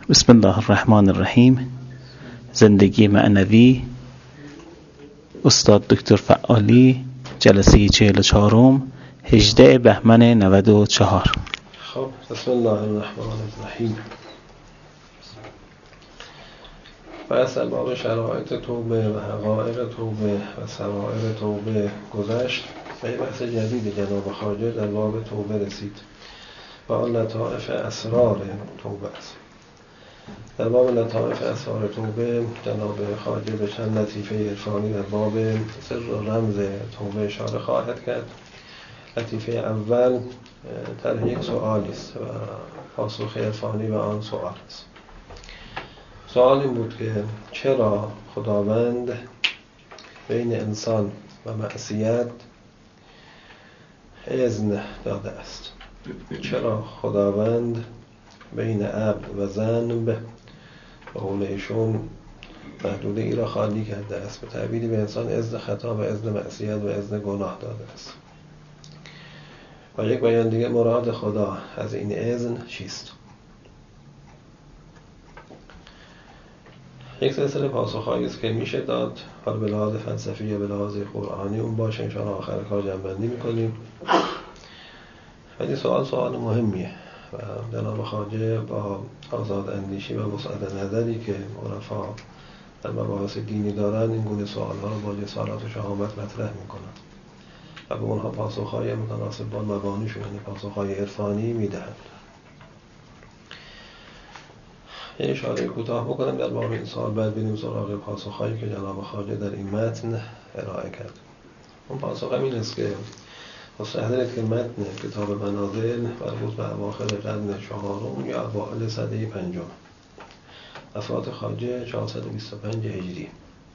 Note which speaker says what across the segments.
Speaker 1: بسم الله الرحمن الرحیم. زندگی معنوی، استاد دکتر فعالی، جلسه 44، 18 بهمن 94.
Speaker 2: خب، بسم الله الرحمن الرحیم. بحث باب شرایط توبه و حقایق توبه و سرائر توبه گذشت. به بحث جدید جناب خواجه در باب توبه رسید و آن لطائف اسرار توبه است. در باب لطائف اسرار توبه جناب خواجه به چند لطیفه عرفانی در باب سر و رمز توبه اشاره خواهد کرد. لطیفه اول طرح یک سؤالی است و پاسخ عرفانی به آن سؤال است. سؤال این بود که چرا خداوند بین انسان و معصیت اذن داده است؟ چرا خداوند بین عبد و ذنب به قول ایشون محدوده ای را خالی کرده است؟ به تعبیری به انسان اذن خطا و اذن معصیت و اذن گناه داده است. و یک بیان دیگه مراد خدا از این اذن چیست؟ یک سلسله پاسخ‌هایی است که میشه داد، حالا به لحاظ فلسفی یا به لحاظ قرآنی اون باشه، ان شاءالله آخر کار جمع‌بندی می‌کنیم. ولی سوال مهمیه و جناب خواجه با آزاد اندیشی و وسعت نظری که عرفا در مباحث دینی دارن این گونه سوال‌ها رو با جسارت و شهامت مطرح می‌کنن و به اونها پاسخ‌های متناسب با مبانیشون، یعنی پاسخ‌های عرفانی میدهند. یه اشاره کوتاه بکنم در باب این سوال، بعد بریم سراغ پاسخ‌هایی که جناب خواجه در این متن ارائه کرد. اون پاسخ این است که مستحضرید که متن کتاب منازل مربوط به اواخر قرن چهارم یا اوائل سده پنجم، وفات خواجه 425 هجری.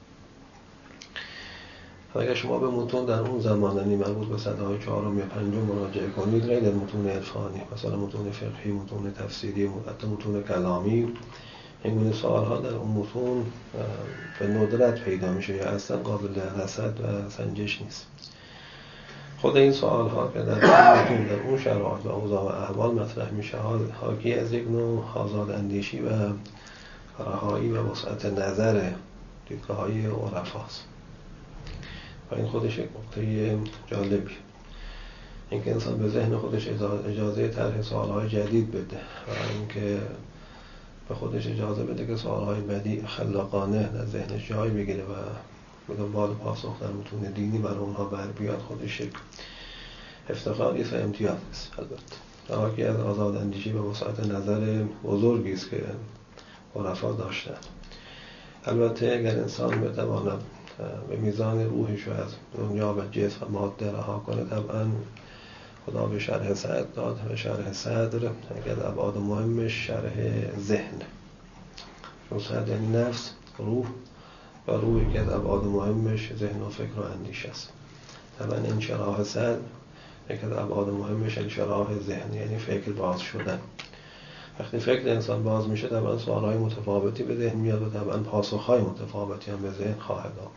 Speaker 2: اگر شما به متون در اون زمان، یعنی مربوط به سده‌های چهارم یا پنجم مراجعه کنید، غیر از متون عرفانی، مثلا متون فقهی، متون تفسیری، حتی متون کلامی، این گونه سوال‌ها در اون متون به ندرت پیدا میشه یا اصلا قابل رصد و سنجش نیست. خود این سوال‌ها که در اون متون در اون شرایط و اوضاع و احوال مطرح میشه، حاکی از یک نوع آزاد اندیشی و رهایی و وسعت نظر دیدگاه‌های عرفاست. و این خودش یک نکته جالبی، اینکه انسان به ذهن خودش اجازه طرح سوال‌های جدید بده و اینکه به خودش اجازه بده که سوال‌های بدیع خلاقانه در ذهنش جای بگیره و به دنبال پاسخ در متون دینی برای اونها بر بیاد، خودش یک افتخاری است و امتیاز است. البته حاکی از آزاد اندیشی و وسعت نظر بزرگی است که عرفا داشتن. البته اگر انسان بتواند به میزان روحش رو از دنیا و جسم و ماده رها کنه، طبعا خدا به شرح صدر داد و شرح صدر اگر ابعاد مهمش شرح ذهن، چون صدر یعنی نفس، روح، و روح که از ابعاد مهمش ذهن و فکر و اندیشه است. طبعا انشراح صدر یک از ابعاد مهمش انشراح ذهن، یعنی فکر باز شدن. وقتی فکر انسان باز میشه، طبعا سوالهای متفاوتی به ذهن میاد و طبعا پاسخهای متفاوتی هم به ذهن خواهد آمد.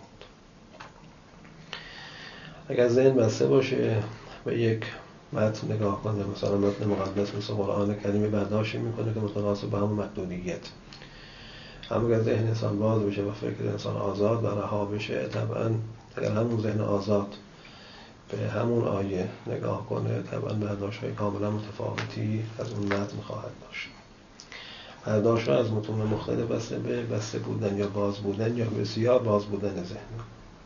Speaker 2: اگر ذهن بسته باشه به یک متن نگاه کنه، مثلا متن مقدس مثل قرآن کریم، برداشت میکنه که متناسب با همون محدودیت. اما اگر ذهن انسان باز بشه و فکر انسان آزاد و رها بشه، طبعا اگر همون ذهن آزاد به همون آیه نگاه کنه، طبعا برداشت‌های کاملا متفاوتی از اون متن خواهد داشت. برداشت‌ها از متون مختلف بسته به بسته بودن یا باز بودن یا بسیار باز بودن ذهن.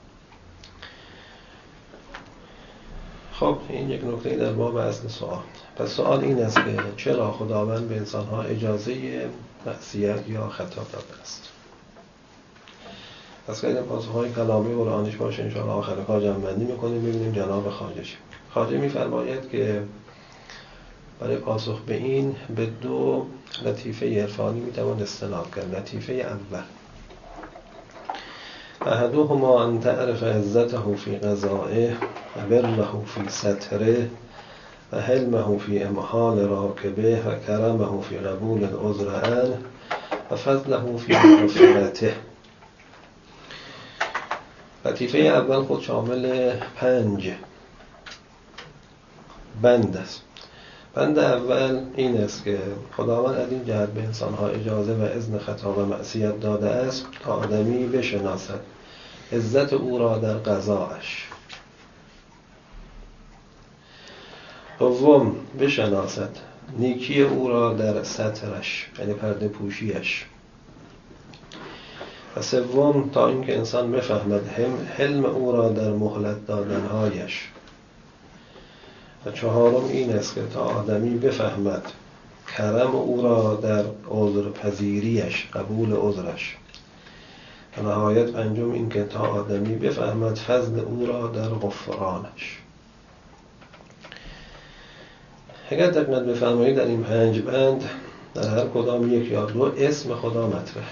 Speaker 2: خب، این یک نکته در باب اصل سوال. پس سوال این است که چرا خداوند به انسان‌ها اجازه معصیت یا خطا داده است؟ پس که پاسخ‌های کلامی قرآنیش باشه، ان شاءالله آخر کار جمع‌بندی می‌کنیم، ببینیم جناب خواجه می‌فرماید که برای پاسخ به این به دو لطیفه عرفانی می‌توان استناد کرد. لطیفه اول، احدهما ان تعرف عزته فی قضائه و بره فی ستره و حلمه فی امحال راکبه و کرمه فی قبول العذر عنه و فضله فی مغفرته. لطیفه اول خود شامل 5 بند است. بند اول این است که خداوند از این جهت به انسانها اجازه و اذن خطا و معصیت داده است تا آدمی بشناسد عزت او را در قضایش. دوم، بشناسد نیکی او را در سترش، یعنی پرده پوشیش. و سوم، تا اینکه انسان بفهمد حلم او را در مهلت دادنهایش. و چهارم این است که تا آدمی بفهمد کرم او را در عذر پذیریش، قبول عذرش. و نهایت پنجم این که تا آدمی بفهمد فضل او را در غفرانش. اگر دقت بفرمایید در این 5 بند در هر کدام یک یا دو اسم خدا مطرح.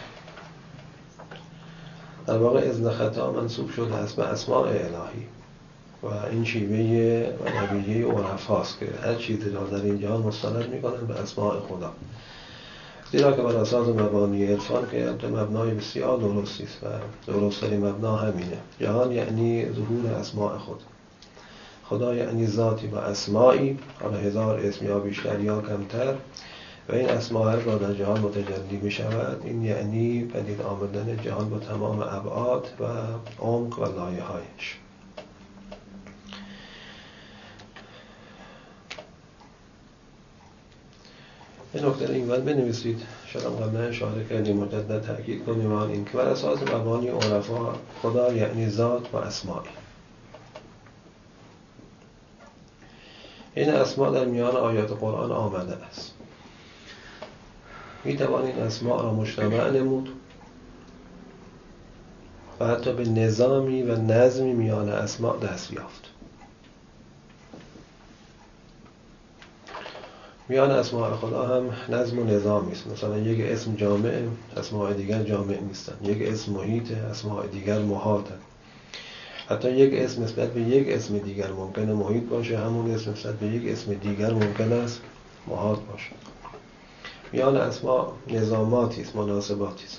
Speaker 2: در واقع اذن خطا منسوب شده است به اسماء الهی و این شیوه و رویه عرفاست که هر چیزی را در این جهان مستند می‌کنند به اسماء خدا، زیرا که بر اساس مبانی عرفان که مبنای بسیار درستی است و درست‌ترین مبنا همینه. جهان یعنی ظهور اسماء خدا یعنی ذاتی و اسمایی، حالا 1000 اسم یا بیشتر یا کمتر، و این اسما هرگاه در جهان متجلی می شود این یعنی پدید آمدن جهان با تمام ابعاد و عمق و لایه هایش. این نکته این ول بنویسید، شاید قبلا اشاره کردیم مجدد تأکید کنیم آن این که بر اساس مبانی عرفا خدا یعنی ذات و اسمایی. این اسما در میان آیات قرآن آمده است. می توان این اسما را مجتمع نمود و حتی به نظامی و نظمی میان اسما دست یافت. میان اسماء خدا هم نظم و نظامی است. مثلا یک اسم جامع، اسماء دیگر جامع نیستند. یک اسم محیط، اسماء دیگر محاطند. حتی یک اسم نسبت به یک اسم دیگر ممکنه محیط باشه، همون اسم نسبت به یک اسم دیگر ممکن است محاط باشه. میان اسما نظاماتی است، مناسباتی است.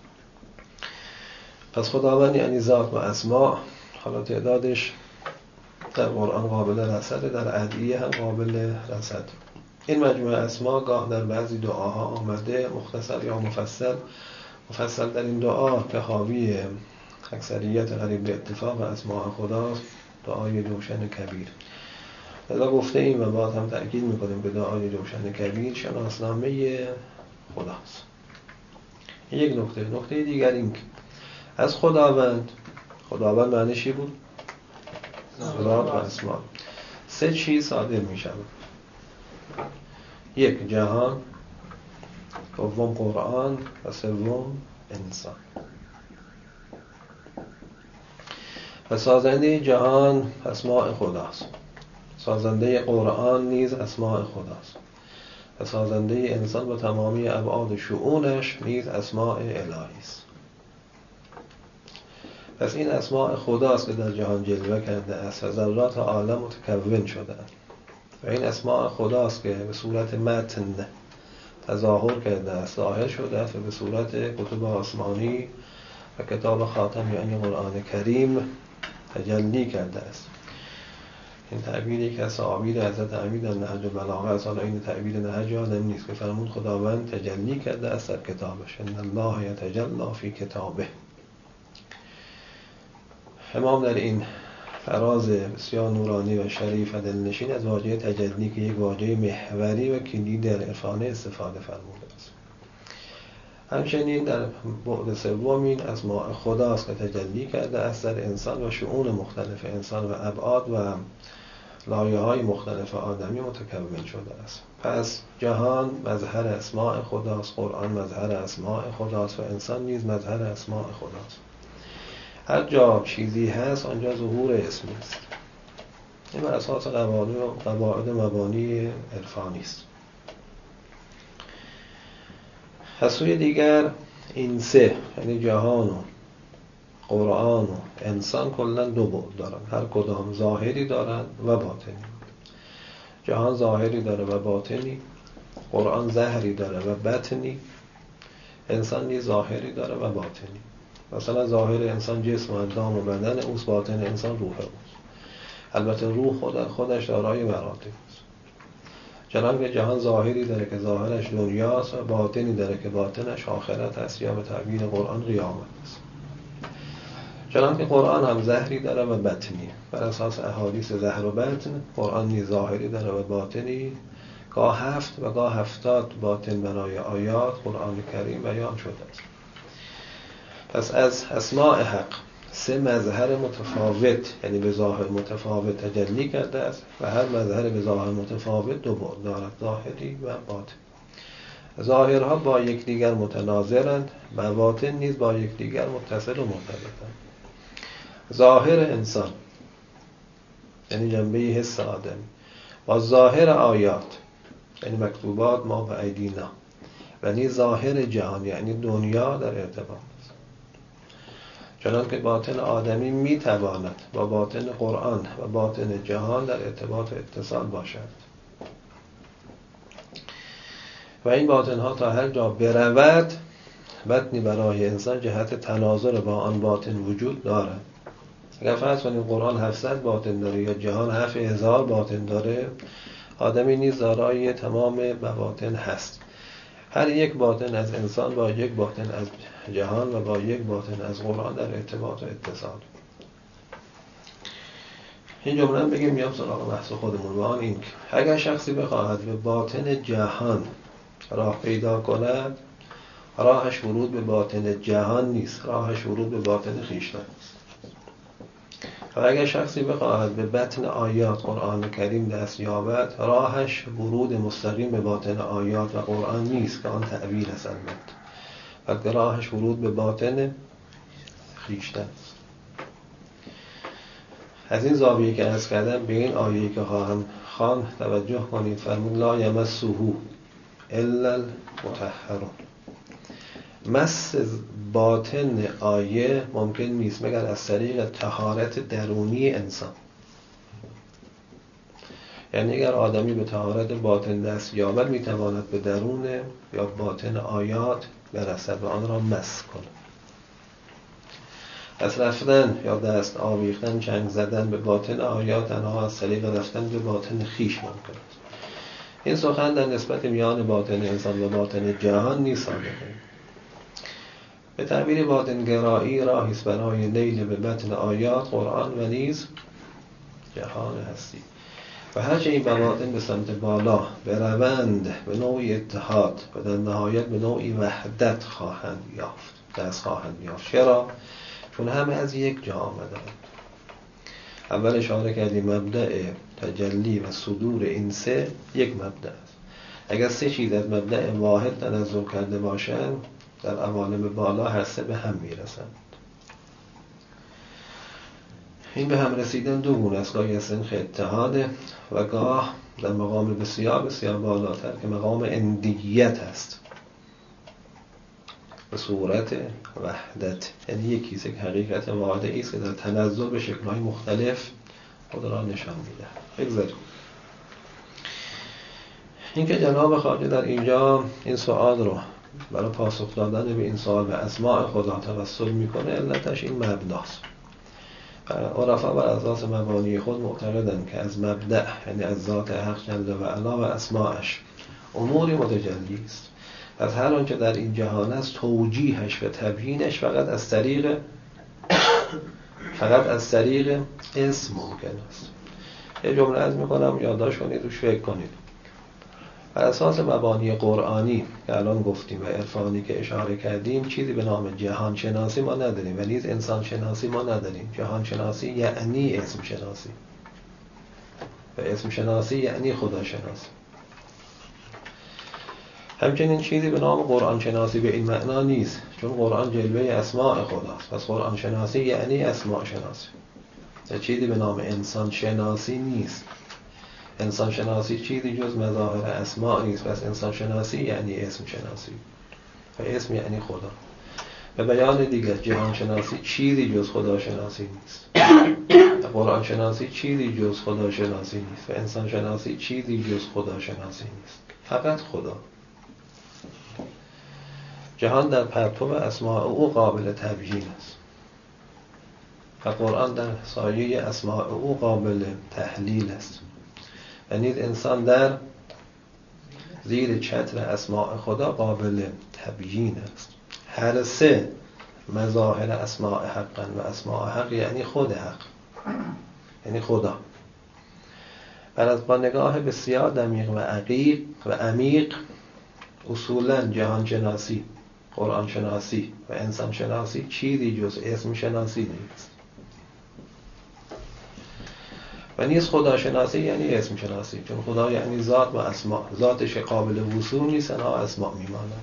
Speaker 2: پس خداوند یعنی ذات و اسما، حالا تعدادش در قرآن قابل رصد، در ادعیه هم قابل رصد. این مجموعه اسما گاه در بعضی دعاها آمده مختصر یا مفصل در این دعا که حاوی اکثریت قریب به اتفاق اسماء خداست، دعای جوشن کبیر. لذا گفته ایم و باز هم تأکید میکنیم که دعای جوشن کبیر شناسنامه خداست. یک نکته دیگر این که از خداوند معنیش چی بود؟ ذات و اسما. 3 چیز صادر میشود. 1 جهان، دوم قرآن و سوم انسان. و سازنده جهان اسماء خداست، سازنده قرآن نیز اسماء خداست و سازنده انسان با تمامی ابعاد شؤونش نیز اسماء الهی است. پس این اسماء خداست که در جهان جلوه کرده است و ذرات عالم متکون شده است. و این اسماء خداست که به صورت متن تظاهر کرده است، ظاهر شده است و به صورت کتب آسمانی و کتاب خاتم یعنی قرآن کریم تجلی کرده است. این تعبیری که از تعابیر حضرت امیر در نهج البلاغه است. حالا این تعبیر نهج یادم نیست که فرمود خداوند تجلی کرده است در کتابش، ان الله یتجلی فی کتابه. امام در این فراز بسیار نورانی و شریف و دلنشین از واژه تجلی که یک واژه محوری و کلیدی در عرفان استفاده فرموده است. همچنین در بعد سومین اسماء خداست که تجلی کرده است در انسان و شؤون مختلف انسان و ابعاد و لایه‌های مختلف آدمی متکون شده است. پس جهان مظهر اسماء خداست، قرآن مظهر اسماء خداست و انسان نیز مظهر اسماء خداست. هر جا چیزی هست آنجا ظهور اسمی است. این بر اساس قواعد مبانی عرفانی است. از سوی دیگر این 3 یعنی جهان و قرآن و انسان کلا 2 بعد دارند، هر کدام ظاهری دارند و باطنی. جهان ظاهری داره و باطنی، قرآن ظاهری داره و باطنی، انسان نیز ظاهری داره و باطنی. مثلا ظاهر انسان جسم و اندام و بدن اوست، باطن انسان روح اوست. البته روح خودش دارای مراتب است. چنانکه جهان ظاهری داره که ظاهرش دنیاست و باطنی داره که باطنش آخرت است یا به تعبیر قرآن قیامت است. چنانکه قرآن هم ظاهری داره و باطنی. بر اساس احادیث ظاهر و باطن قرآن نیز ظاهری داره و باطنی. گاه 7 و گاه 70 باطن برای آیات قرآن کریم بیان شده است. پس از اسماء حق 3 مظهر متفاوت، یعنی به ظاهر متفاوت تجلی کرده است و هر مظهر به ظاهر متفاوت 2 بعد دارد، ظاهری و باطن. ظاهرها با یکدیگر متناظرند، باطن نیز با یکدیگر متصل و مرتبطند. ظاهر انسان یعنی جنبه حس آدمی با ظاهر آیات یعنی مکتوبات ما به ایدینا و نیز ظاهر جهان یعنی دنیا در ارتباط است. چنانکه باطن آدمی میتواند با باطن قرآن و باطن جهان در ارتباط و اتصال باشد و این باطنها تا هر جا برود بطنی برای انسان جهت تناظر با آن باطن وجود دارد. اگر فرض کنیم قرآن 700 باطن داره یا جهان 7000 باطن داره، آدمی نیز دارای تمام مواطن هست. هر یک باطن از انسان با یک باطن از جهان و با یک باطن از قرآن در ارتباط و اتصال. این جمله هم بگیم میام سراغ بحث خودمون و آن این که اگر شخصی بخواهد به باطن جهان راه پیدا کند، راهش ورود به باطن جهان نیست، راهش ورود به باطن خویشتن است. و اگر شخصی بخواهد به بطن آیات قرآن کریم دست یابد، راهش ورود مستقیم به باطن آیات و قرآن نیست که آن تعبیر است البته، بلکه راهش ورود به باطن خویشتن است. از این زاویه که عرض کردم به این آیه‌ای که خواهم خواند توجه کنید. فرمود لا یمسه الا المطهرون. مس باطن آیه ممکن نیست مگر از طریق طهارت درونی انسان. یعنی اگر آدمی به طهارت باطن دست یابد میتواند به درون یا باطن آیات برسد و آن را مس کند. از رفتن یا دست آویختن، چنگ زدن به باطن آیات تنها از طریق رفتن به باطن خیش ممکن است. این سخن در نسبت میان باطن انسان و باطن جهان نیست صادقه. به تعبیر باطنگرایی راهی است برای نیل به بطن آیات قرآن و نیز جهان هستی. و هرچه این بواطن به سمت بالا بروند به نوعی اتحاد و در نهایت به نوعی وحدت خواهند یافت، دست خواهند یافت. چرا؟ چون همه از یک جا آمدند. اول اشاره کردیم مبدأ تجلی و صدور این 3 یک مبدأ است. اگر 3 چیز از مبدأ واحد تنزل کرده باشند در عوالم بالا هر 3 به هم میرسند. این به هم رسیدن 2 گونه است، گاهی از سنخ اتحاد و گاه در مقام بسیار بسیار بالاتر که مقام اندیت است به صورت وحدت، یعنی یکی است که حقیقت واحده است که در تنزل به شکل‌های مختلف خود را نشان میده. بگذاریم این که جناب خواجه در اینجا این سوال رو برای پاسخ دادن به این سوال به اسماء خدا توسل میکنه، علتش این مبناست. عرفا بر اساس مبانی خود معتقدند که از مبدأ یعنی از ذات حق جل و علا و اسماءش اموری متجلی است. از هر آنچه در این جهان است توجیهش و تبیینش فقط از طریق اسم ممکن است. یه جمله عرض میکنم یادداشت کنید روش فکر کنید. بر اساس مبانی قرآنی که الان گفتیم و عرفانی که اشاره کردیم چیزی به نام جهان شناسی ما نداریم و نیز انسان شناسی ما نداریم. جهان شناسی یعنی اسم شناسی و اسم شناسی یعنی خدا شناسی. همچنین چیزی به نام قرآن شناسی به این معنا نیست، چون قرآن جلوه اسماء خداست. پس قرآن شناسی یعنی اسماء شناسی. چیزی به نام انسان شناسی نیست. انسان شناسی چیزی جز مظاهر اسماء نیست. پس انسان شناسی یعنی اسم شناسی و اسم یعنی خدا. به بیان دیگر جهان شناسی چیزی جز خدا شناسی نیست. قرآن شناسی چیزی جز خدا شناسی نیست و انسان شناسی چیزی جز خدا شناسی نیست. فقط خدا. جهان در پرتو اسماء او قابل تبیین است و قرآن در سایه اسماء او قابل تحلیل است و نیز انسان در زیر چتر اسماء خدا قابل تبیین است. هر سه مظاهر اسماء حقا و اسماء حق یعنی خود حق، یعنی خدا. از با نگاه بسیار دقیق و عمیق اصولا جهان شناسی، قرآن شناسی و انسان شناسی چیزی جز اسم شناسی نیست و نیست خدا شناسی یعنی اسم شناسی، چون خدا یعنی ذات و اسماء، ذاتش قابل وصول نیست، نه اسماء میماند.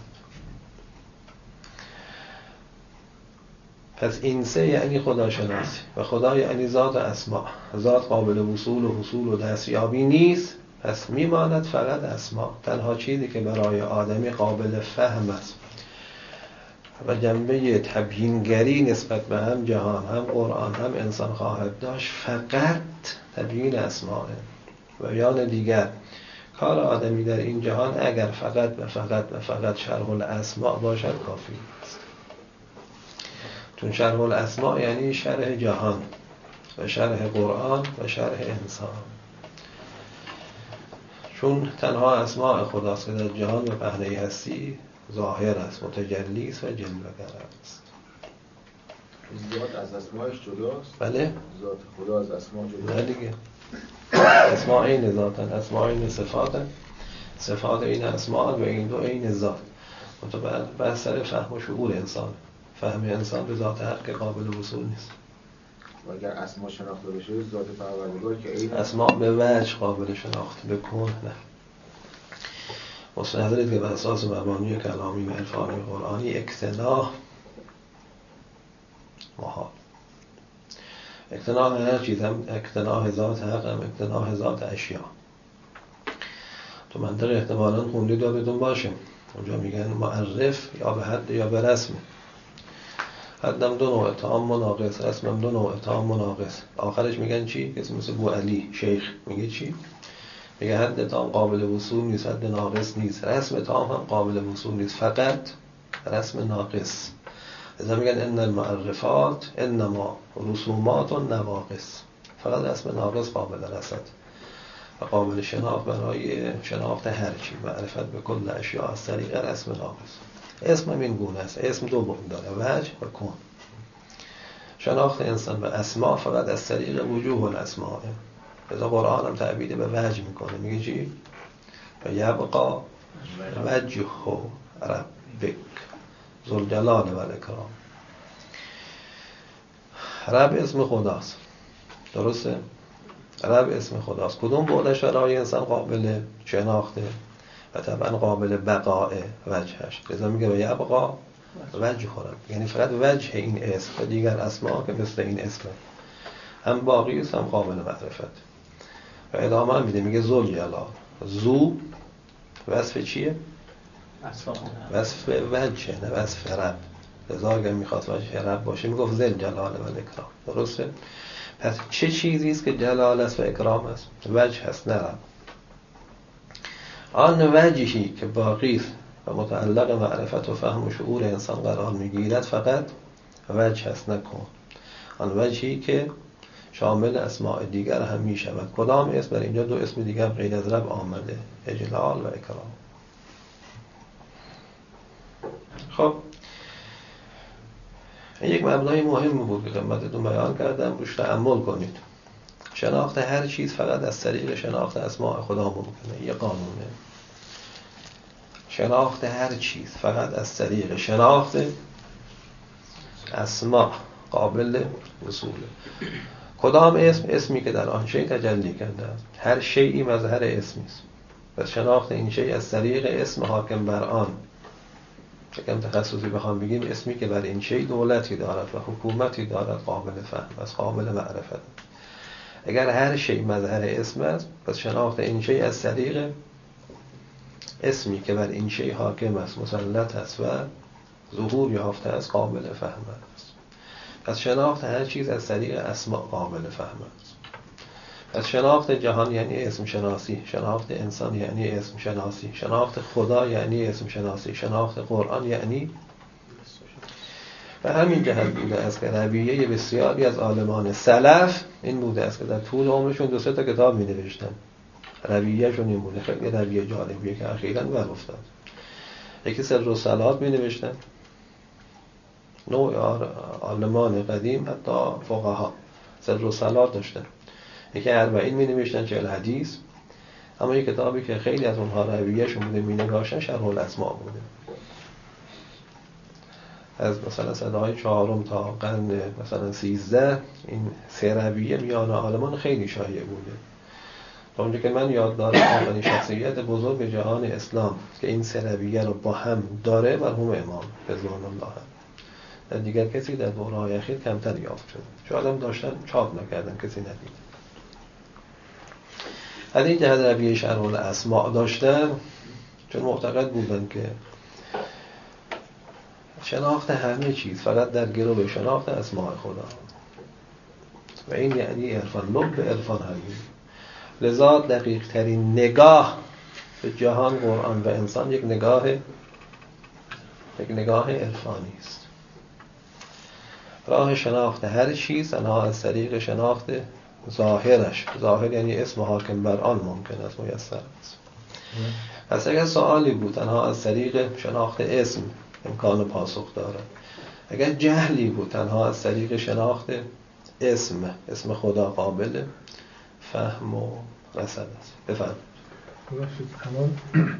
Speaker 2: پس این سه یعنی خدا شناسی و خدا یعنی ذات و اسماء. ذات قابل وصول و حصول و دستیابی نیست، پس میماند فقط اسماء. تنها چیزی که برای آدمی قابل فهم است و جنبه تبیینگری نسبت به هم جهان، هم قرآن، هم انسان خواهد داشت فقط تبیین اسماء. و بیان دیگر کار آدمی در این جهان اگر فقط شرح الاسماء باشد کافی است، چون شرح الاسماء یعنی شرح جهان و شرح قرآن و شرح انسان، چون تنها اسماء خداست که در جهان و پهنه هستی ظاهر است، متجلی است و جلوه‌گر است.
Speaker 3: ذات از اسماءش جداست؟
Speaker 2: بله؟
Speaker 3: ذات خدا از اسماء جداست؟
Speaker 2: نه دیگه. اسماء این ذاتن، اسماء این صفاتن، صفات این اسماء و این دو این ذات. متبعد بحث سر فهم و شعور انسان، فهم انسان به ذات حق قابل وصول نیست.
Speaker 3: و اگر اسماء شناخته بشه ذات پروردگار که این
Speaker 2: اسماء به وجه قابل شناخت، به کون نه. مستحضرید که به اساس مبانی کلامی و عرفانی قرآنی اقتناع محال. اقتناع هر چیز، هم اقتناع ذات حق، هم اقتناع ذات اشیا. تو منطق احتمالاً خوندید یادتون باشه، اونجا میگن معرف یا به حد یا به رسم. حدم دو نوع تام و ناقص، رسمم دو نوع تام و ناقص. آخرش میگن چی؟ کسی مثل بو علی شیخ میگه چی؟ میگه حد تام قابل وصول نیست، حد ناقص نیست. رسم تام هم قابل وصول نیست، فقط رسم ناقص. لذا میگن ان المعرفات انما رسومات و نواقص. فقط رسم ناقص قابل رصد و قابل شناخت برای شناخت هر چی. معرفت به کل اشیاء از طریق رسم ناقص. اسم هم این گونه است. اسم دو بعد داره، وجه و کون. شناخت انسان به اسماء فقط از طریق وجوه الاسماء. لذا قرآن هم تعبیر به وجه میکنه، میگه چی؟ و یبقا وجه ربک ذوالجلال و الاکرام. رب اسم خداست، درسته؟ رب اسم خداست. کدوم بعدش برای انسان قابل شناخته و طبعا قابل بقاء وجهش. لذا میگه و یبقا وجه رب، یعنی فقط وجه این اسم و دیگر اسما که مثل این اسم هم باقی است، هم قابل معرفت. و ادامه هم میده، میگه ذوالجلال. زو وصف چیه؟ وصف وجه، نه وصف رب. لذا اگر میخواست وجه رب باشه میگفت ذل جلال و اکرام. درسته؟ پس چه چیزی است که جلال است و اکرام است؟ وجه هست، نه رب. آن وجهی که باقی است و متعلق معرفت و فهم و شعور انسان قرار میگیرد فقط وجه هست، نه کون. آن وجهی که شامل اسماء دیگر هم می شود. کدام اسم؟ در اینجا دو اسم دیگر غیر از رب آمده، اجلال و اکرام. خب یک مبنای مهم بود که خدمتتون بیان کردم، روش تأمل کنید. شناخت هر چیز فقط از طریق شناخت اسماء خدا ممکنه. یه قانونه. شناخت هر چیز فقط از طریق شناخت اسماء قابل وصوله. کدام اسم؟ اسمی که در آن شیء تجلی کرده است. هر شیئی مظهر اسمی است. پس شناخت این شیء از طریق اسم حاکم بر آن. چون تخصصی بخوام بگیم اسمی که بر این شیء دولتی دارد و حکومتی دارد قابل فهم است، قابل معرفت. اگر هر شیء مظهر اسم است، پس شناخت این شیء از طریق اسمی که بر این شیء حاکم است، مسلط است و ظهور یافته است، قابل فهم است. پس شناخت هر چیز از طریق اسماء قابل فهم است. پس شناخت جهان یعنی اسم شناسی، شناخت انسان یعنی اسم شناسی، شناخت خدا یعنی اسم شناسی، شناخت قرآن یعنی. و همین جهت بوده است که رویه بسیاری از عالمان سلف این بوده است که در طول عمرشون 2-3 تا کتاب می نوشتن. رویه‌شو نمونه خیلی رویه جالبیه که اخیراً بر افتاد. یکی سر الصلات می نوشتن، نوع عالمان قدیم حتی فقها سر الصلات داشتن. یکی 40 می نوشتن 40 حدیث، اما یک کتابی که خیلی از اونها رویه‌شون بوده می نگاشتن شرح الاسماء بوده. از مثلا سدهای 4 تا قرن مثلا 13 این سه رویه میان عالمان خیلی شایع بوده. تا اونجا که من یاد دارم اولین شخصیت بزرگ جهان اسلام که این سه رویه رو با هم داره مرحوم امام رضوان الله. در دیگر کسی در دوره‌های اخیر کمتر یافت شده. شاید هم داشتن چاپ نکردن کسی ندید. از این جهت رویه شرح الاسماء داشتن چون معتقد بودن که شناخت همه چیز فقط در گرو شناخت اسماء خدا و این یعنی عرفان لب عرفان حقیقی. لذا دقیق ترین نگاه به جهان، قرآن و انسان یک نگاه عرفانی است. راه شناخت هر چیز تنها از طریق شناخت ظاهرش، ظاهر یعنی اسم حاکم بر آن ممکن است، میسر است. پس اگر سوالی بود تنها از طریق شناخت اسم امکان پاسخ دارد. اگر جهلی بود تنها از طریق شناخت اسم خدا قابل فهم و رسد است. بفرمایید.
Speaker 4: ببخشید الان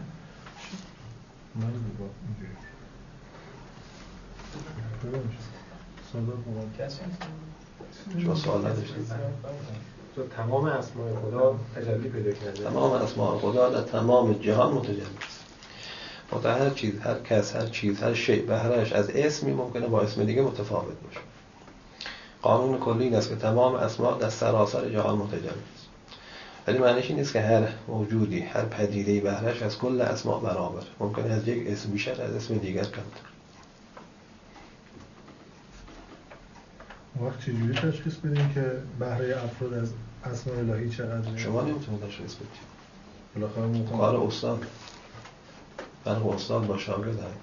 Speaker 2: شما سوال نداشتید؟
Speaker 5: تمام اسماء خدا تجلی پیدا کرده.
Speaker 2: تمام اسماء خدا در تمام جهان متجلی است. هر چیز، هر کس، هر چیز، هر شیء بهره‌اش از اسمی ممکنه با اسم دیگه متفاوت باشه. قانون کلی این است که تمام اسماء در سراسر جهان متجلی است. ولی معنیش این نیست که هر موجودی، هر پدیده‌ای بهره‌اش از کل اسماء برابر. ممکنه از یک اسم بیشتر، از اسم دیگر کمتر.
Speaker 4: وقت چجوری تشخیص بدیم که بهره افراد از اسماء الهی چقدره؟
Speaker 2: شما نمیتونید تشخیص بدید.
Speaker 4: بالاخره
Speaker 2: کار استاد. فرق استاد با شاگرد هم.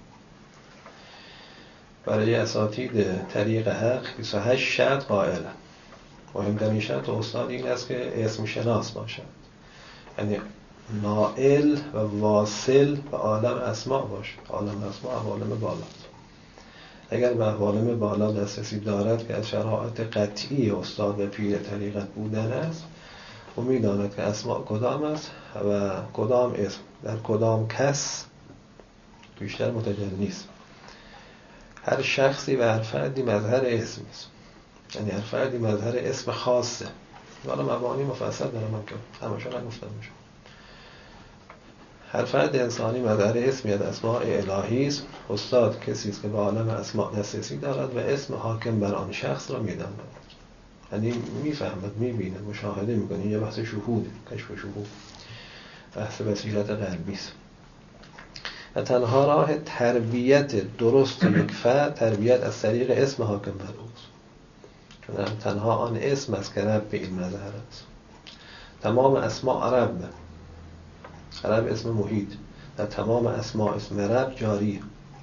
Speaker 2: برای اساتید طریق حق 28 شرط قائل. مهمترین شرط استاد این است که اسم شناس باشد. یعنی نائل و واصل به عالم اسماء باشه. عالم اسماء عالم بالا. اگر به عالم بالا دسترسی دارد که از شرایط قطعی استاد و پیر طریقت بودن است و می‌داند که اسماء کدام است و کدام اسم در کدام کس بیشتر متجلی نیست. هر شخصی و هر فردی مظهر اسم است. یعنی هر فردی مظهر اسم خاصه. حالا مبانی مفصل دارم من که همشون نگفتم میشه. هر فرد انسانی مظهر اسمی از اسماء الهی است. استاد کسی است که به عالم اسماء دسترسی دارد و اسم حاکم بر آن شخص را می‌داند. یعنی میفهمد، می‌بیند، مشاهده می‌کنه. یه بحث شهود، کشف شهود. بحث بصیرت قلبی است. و تنها راه تربیت درست یک فرد تربیت از طریق اسم حاکم بر اوست. چون تنها آن اسم است که رب به این مظهر است. تمام اسماء رب اسم محیط، در تمام اسماء اسم رب جاریه.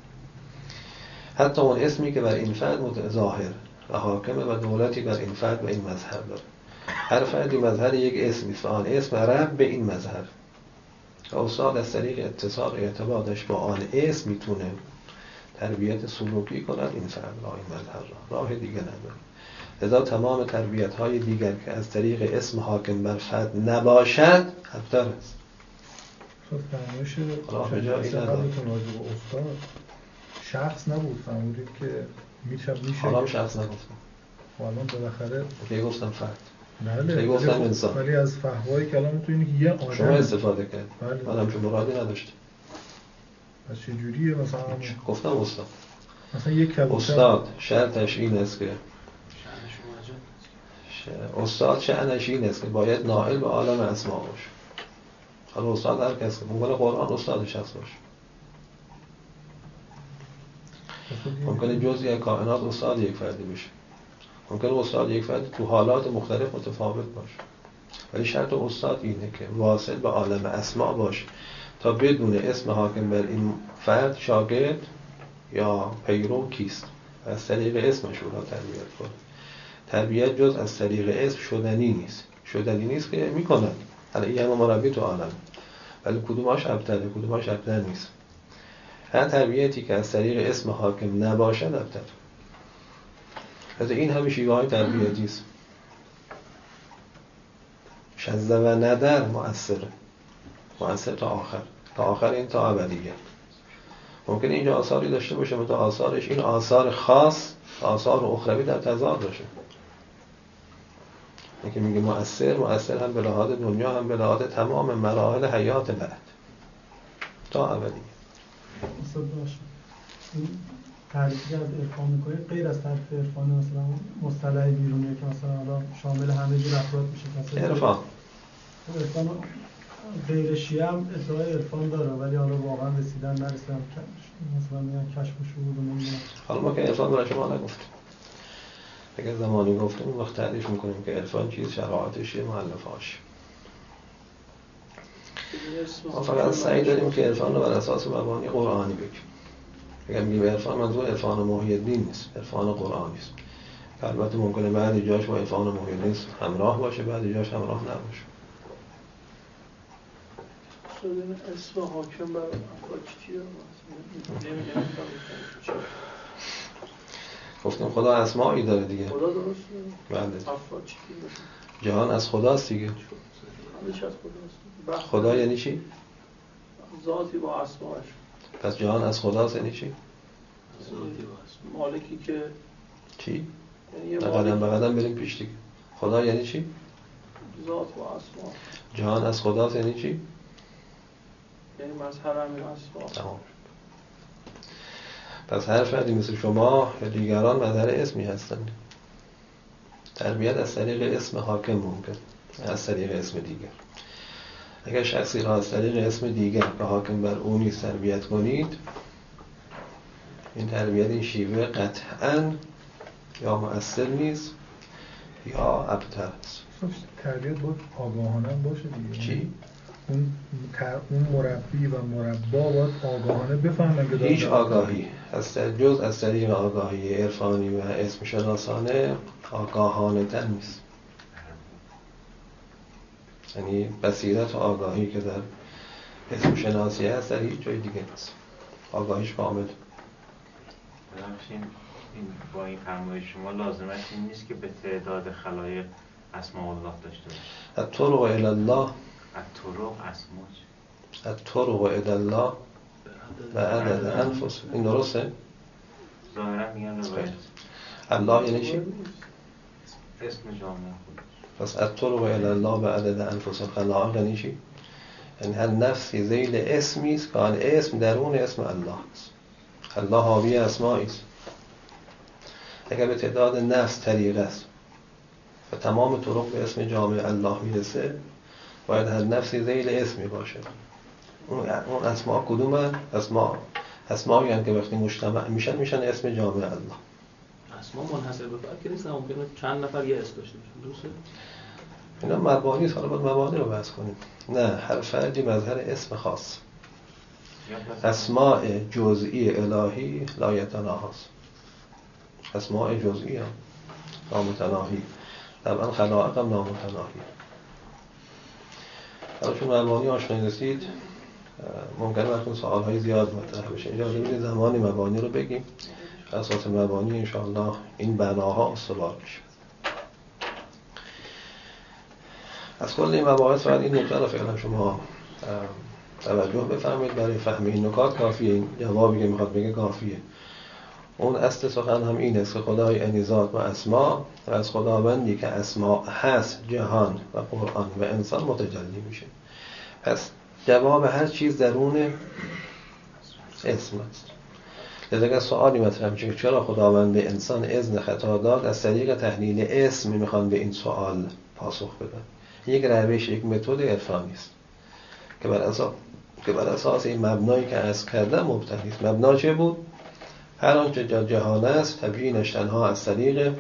Speaker 2: حتی اون اسمی که بر این فرد ظاهر و حاکمه و دولتی بر این فرد و این مظهر داره. هر فردی مظهر یک اسمی است و آن اسم رب به این مظهر. استاد از طریق اتصال ارتباطش با آن اسم میتونه تربیت سلوکی کند این فرد را، این مظهر را. راه دیگه نداره. لذا تمام تربیت‌های دیگر که از طریق اسم حاکم بر فرد نباشد ابتر است.
Speaker 4: فرمایش
Speaker 2: قبلتون
Speaker 4: راجع به استاد شخص نبود، فرمودید که میشه
Speaker 2: حالا شخص نگفتم.
Speaker 4: الان بالاخره
Speaker 2: که گفتم فرد.
Speaker 4: بله
Speaker 2: گفتم انسان.
Speaker 4: ولی از فحوای کلامتون اینه که یه آدم
Speaker 2: شما استفاده کرد.
Speaker 4: بله.
Speaker 2: من همچون مرادی نداشتم.
Speaker 4: پس چه جوریه مثلا
Speaker 2: گفتم استاد.
Speaker 4: مثلا یک کلمه
Speaker 2: استاد شرطش این است که استاد شأنش این است که باید نائل به عالم اسماء باشه. حالا استاد هر کس که ممکنه قرآن استاد شخص باشه. ممکنه جزئی از کائنات استاد یک فردی بشه. ممکنه استاد یک فرد تو حالات مختلف متفاوت باشه. ولی شرط استاد اینه که واصل به عالم اسماء باشه تا بدون اسم حاکم بر این فرد شاگرد یا پیرو کیست. از طریق اسمش رو تربیت کنه. تربیت جز از طریق اسم شدنی نیست. شدنی نیست که میکنن. حالا این همه مربی تو عالم، ولی کدوماش ابتره کدوماش ابتر نیست. هر تربیتی که از طریق اسم حاکم نباشد ابتر. از این همه شیوه های تربیتی است. شذ و ندر مؤثر تا آخر این تا ابدیه. ممکنه اینجا آثاری داشته باشه مثل آثارش این آثار خاص آثار اخروی در تضاد باشه. اینکه میگه مؤثر هم به لحاظ دنیا هم به لحاظ تمام مراحل حیات بعد تا ابدیه.
Speaker 6: استاد باشه این تعریفی که از عرفان میکنید غیر از تعریف عرفان مثلا مصطلح بیرونیه که مثلا حالا شامل همه جور افراد میشه؟
Speaker 2: عرفان
Speaker 6: غیر شیعه هم ادعای عرفان داره ولی حالا واقعا رسیدن نرسیدن مثلا میگن کشف و شهود و نمیدونم.
Speaker 2: حالا ما که عرفان برای شما نگفتیم، اگر زمانی گفتیم اون وقت تعریف میکنیم که عرفان چیز شرایطش چیه مؤلفه‌اش. ما فقط سعی داریم که عرفان رو بر اساس مبانی قرآنی بگیم. اگر میگیم عرفان منظور عرفان محی الدین نیست، عرفان قرآنی است. البته ممکنه بعضی جاش با عرفان محی الدین همراه باشه بعضی جاش همراه نباشه.
Speaker 7: شدن اسم حاکم بر افراد چیه؟ نمیدونم
Speaker 2: گفتیم خدا اسمایی داره دیگه.
Speaker 7: خدا درسته؟
Speaker 2: بله.
Speaker 7: افراد چیه؟
Speaker 2: جهان از خداست دیگه.
Speaker 7: همه چی از خداست.
Speaker 2: خدا یعنی چی؟
Speaker 7: ذاتی با اسماش.
Speaker 2: پس جهان از خداست یعنی چی؟
Speaker 7: ذاتی با اسم. مالکی که
Speaker 2: چی؟
Speaker 7: یعنی
Speaker 2: قدم به قدم بریم پیش دیگه. خدا یعنی چی؟
Speaker 7: ذات با اسما.
Speaker 2: جهان از خداست یعنی چی؟
Speaker 7: یعنی مظهر همین اسما.
Speaker 2: تمام. پس هر فردی مثل شما یا دیگران مظهر اسمی هستند. تربیت از طریق اسم حاکم ممکن، از طریق اسم دیگر. اگر شخصی را از طریق اسم دیگر که حاکم بر او نیست تربیت کنید، این تربیت این شیوه قطعاً یا مؤثر نیست یا ابتر است.
Speaker 4: تربیت باید آگاهانه باشه دیگه.
Speaker 2: چی؟
Speaker 4: اون مربی و مربا باید آگاهانه بفهمن که
Speaker 2: هیچ آگاهی از طریق آگاهی عرفانی و اسم شناسانه آگاهانه تر نیست. یعنی بصیرت و آگاهی که در اسم شناسی هست در هیچ جای دیگه نیست. آگاهیش کامل.
Speaker 8: این با این فرمایش شما لازمش این نیست که به تعداد خلایق اسماء الله داشته باشه.
Speaker 2: الطرق الی الله
Speaker 8: الطرق اسماء
Speaker 2: الطرق الی الله و عدد انفس. این درسته؟
Speaker 8: ظاهرا میگن روایت
Speaker 2: الله یعنی چی؟
Speaker 8: اسم جامعه خودش.
Speaker 2: پس الطرق الی الله و عدد انفس الخلائق یعنی چی؟ یعنی هر نفسی ذیل اسمی است که آن اسم درون اسم الله است. الله حاوی اسمائی است. اگر به تعداد نفس طریق است و تمام طرق به اسم جامع الله میرسه، باید هر نفسی ذیل اسمی باشه. اون اسما کدومه؟ اسمایی هستند که وقتی مجتمع میشن اسم جامع الله.
Speaker 9: اسما منحصر به فرد که نیست، ممکنه چند نفر یه اسم داشته باشن. درسته؟
Speaker 2: اینا مبانی است. حالا باید مبانی رو بحث کنیم. نه، هر فردی مظهر اسم خاص. اسماء جزئی الهی لا یتناهاست. اسماء جزئی هم نامتناهی، طبعا خلائق هم نامتناهی. حالا چون مبانی آشنا نیستید ممکنه براتون سوال‌های زیاد مطرح بشه. اجازه بدید زمانی مبانی رو بگیم، اساس مبانی انشاءالله این بناها استوار بشه. از کل این مباحث فقط این نکته رو فعلا شما توجه بفرمایید. برای فهم این نکات کافیه. این جوابی که میخواد بگه کافیه. اون اصل سخن هم این است که خدای انیزات و اسما و از خداوندی که اسما هست جهان و قرآن و انسان متجلی میشه. پس جواب هر چیز درون اسم است. لذا اگر سوالی مطرح میشه چرا خداوند به انسان اذن خطا داد، از طریق تحلیل اسم میخوان به این سوال پاسخ بدن. یک روش، یک متد عرفانی است که بر اساس این مبنایی که عرض کردم مبتنی است. مبنا چه بود؟ هر آنچه جهان است تبیینش تنها از طریق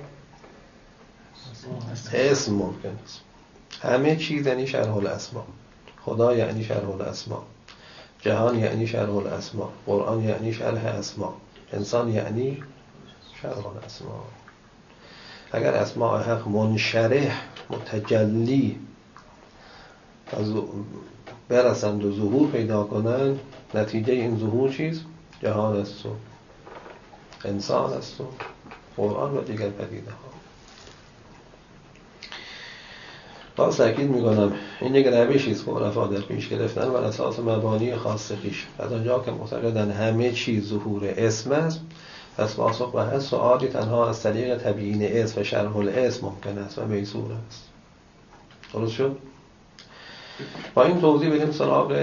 Speaker 2: اسم ممکن است. همه چیز یعنی شرح الاسما. خدا یعنی شرح الاسما، جهان یعنی شرح الاسما، قرآن یعنی شرح اسما، انسان یعنی شرح الاسما. اگر اسماء حق منشرح متجلی برسند و ظهور پیدا کنند، نتیجه این ظهور چیست؟ جهان است و انسان است و قرآن و دیگر پدیده ها. باز تأکید میکنم این یک روشی است که عرفا در پیش گرفتن بر اساس مبانی خاص خویش. از آنجا که معتقدن همه چیز ظهور اسم است، پس پاسخ به هر سؤالی تنها از طریق تبیین اسم و شرح الاسم ممکن است و میسور است. درست شد؟ با این توضیح بریم سراغ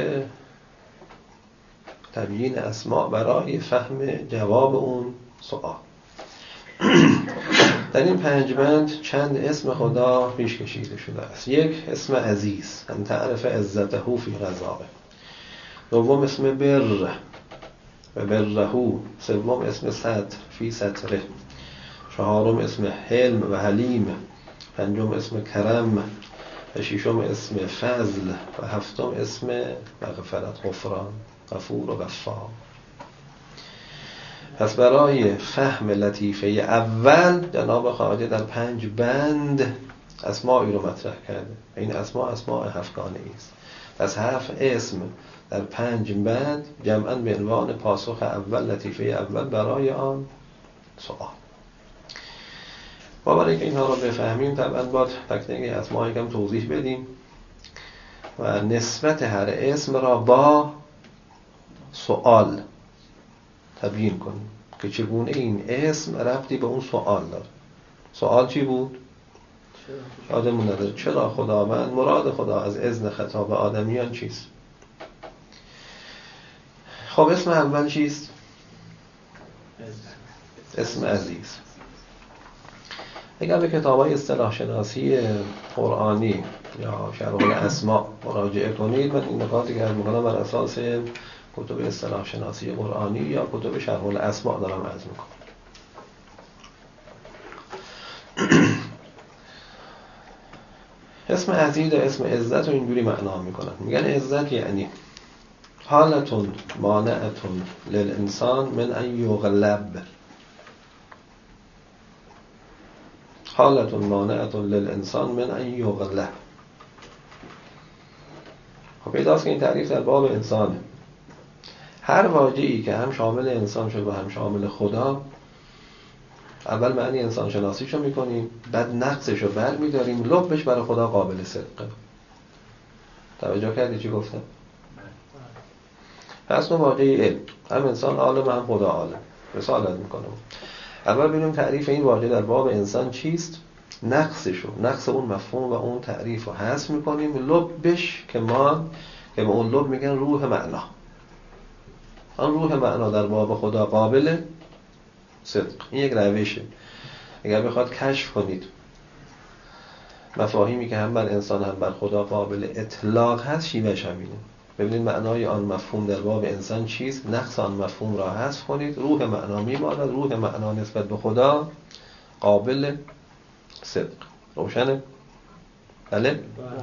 Speaker 2: تبیین اسماء برای فهم جواب اون سؤال. در این 5 بند چند اسم خدا پیش کشیده شده است. 1 اسم عزیز، ان تعرف عزته فی غضابه. 2 اسم بر و بره. 3 اسم ستر فی ستره. 4 اسم حلم و حلیم. 5 اسم کرم. و 6 اسم فضل. و 7 اسم مغفرت، غفران، غفور و غفار. پس برای فهم لطیفه اول جناب خواجه در 5 بند اسمائی رو مطرح کرده. این اسماء 7گانه است. پس 7 اسم در 5 بند جمعاً به عنوان پاسخ اول، لطیفه اول برای آن سؤال. ما برای اینکه اینها رو بفهمیم طبعاً باید تکنیک اسماء کم توضیح بدیم و نسبت هر اسم را با سؤال تبیین کنیم که چگونه این اسم ربطی به اون سؤال داره. سؤال چی بود؟ آدمون نداره. چرا خداوند، مراد خدا از اذن خطاب آدمیان چیست؟ خب اسم اول چیست؟ اسم عزیز. اگر به کتاب‌های اصطلاح شناسی قرآنی یا شرح الاسماء مراجعه کنید، من این نکاتی که عرض می‌کنم بر اساس کتب اصطلاح شناسی قرآنی یا کتب شرح الاسماء دارم عرض می‌کنم. اسم عزیز و اسم عزت رو اینجوری معنا میکنن. میگن عزت یعنی حالتون مانعتون للانسان من ان یغلب. حالتون مانعتون للانسان من ان یغلب. خب پیداست که این تعریف در باب انسانه. هر واژه‌ای که هم شامل انسان شد و هم شامل خدا، اول معنی انسان شناسیشو میکنیم، بعد نقصشو بر میداریم، لبش برای خدا قابل صدقه. توجه کردی چی گفتم؟ پس نوع واژه علم، هم انسان عالم هم خدا عالم. رسالت میکنم. اول ببینیم تعریف این واژه در باب انسان چیست، نقص اون مفهوم و اون تعریف رو حذف میکنیم، لبش که به اون لب میگن روح معنا. آن روح معنا در باب خدا قابل صدق. این یک روشه. اگر بخواد کشف کنید مفاهیمی که هم بر انسان هم بر خدا قابل اطلاق هست، شیوهش همینه. ببینید معنای آن مفهوم در باب انسان چیست، نقص آن مفهوم را حذف کنید، روح معنا میماند. روح معنا نسبت به خدا قابل صدق. روشنه؟ بله؟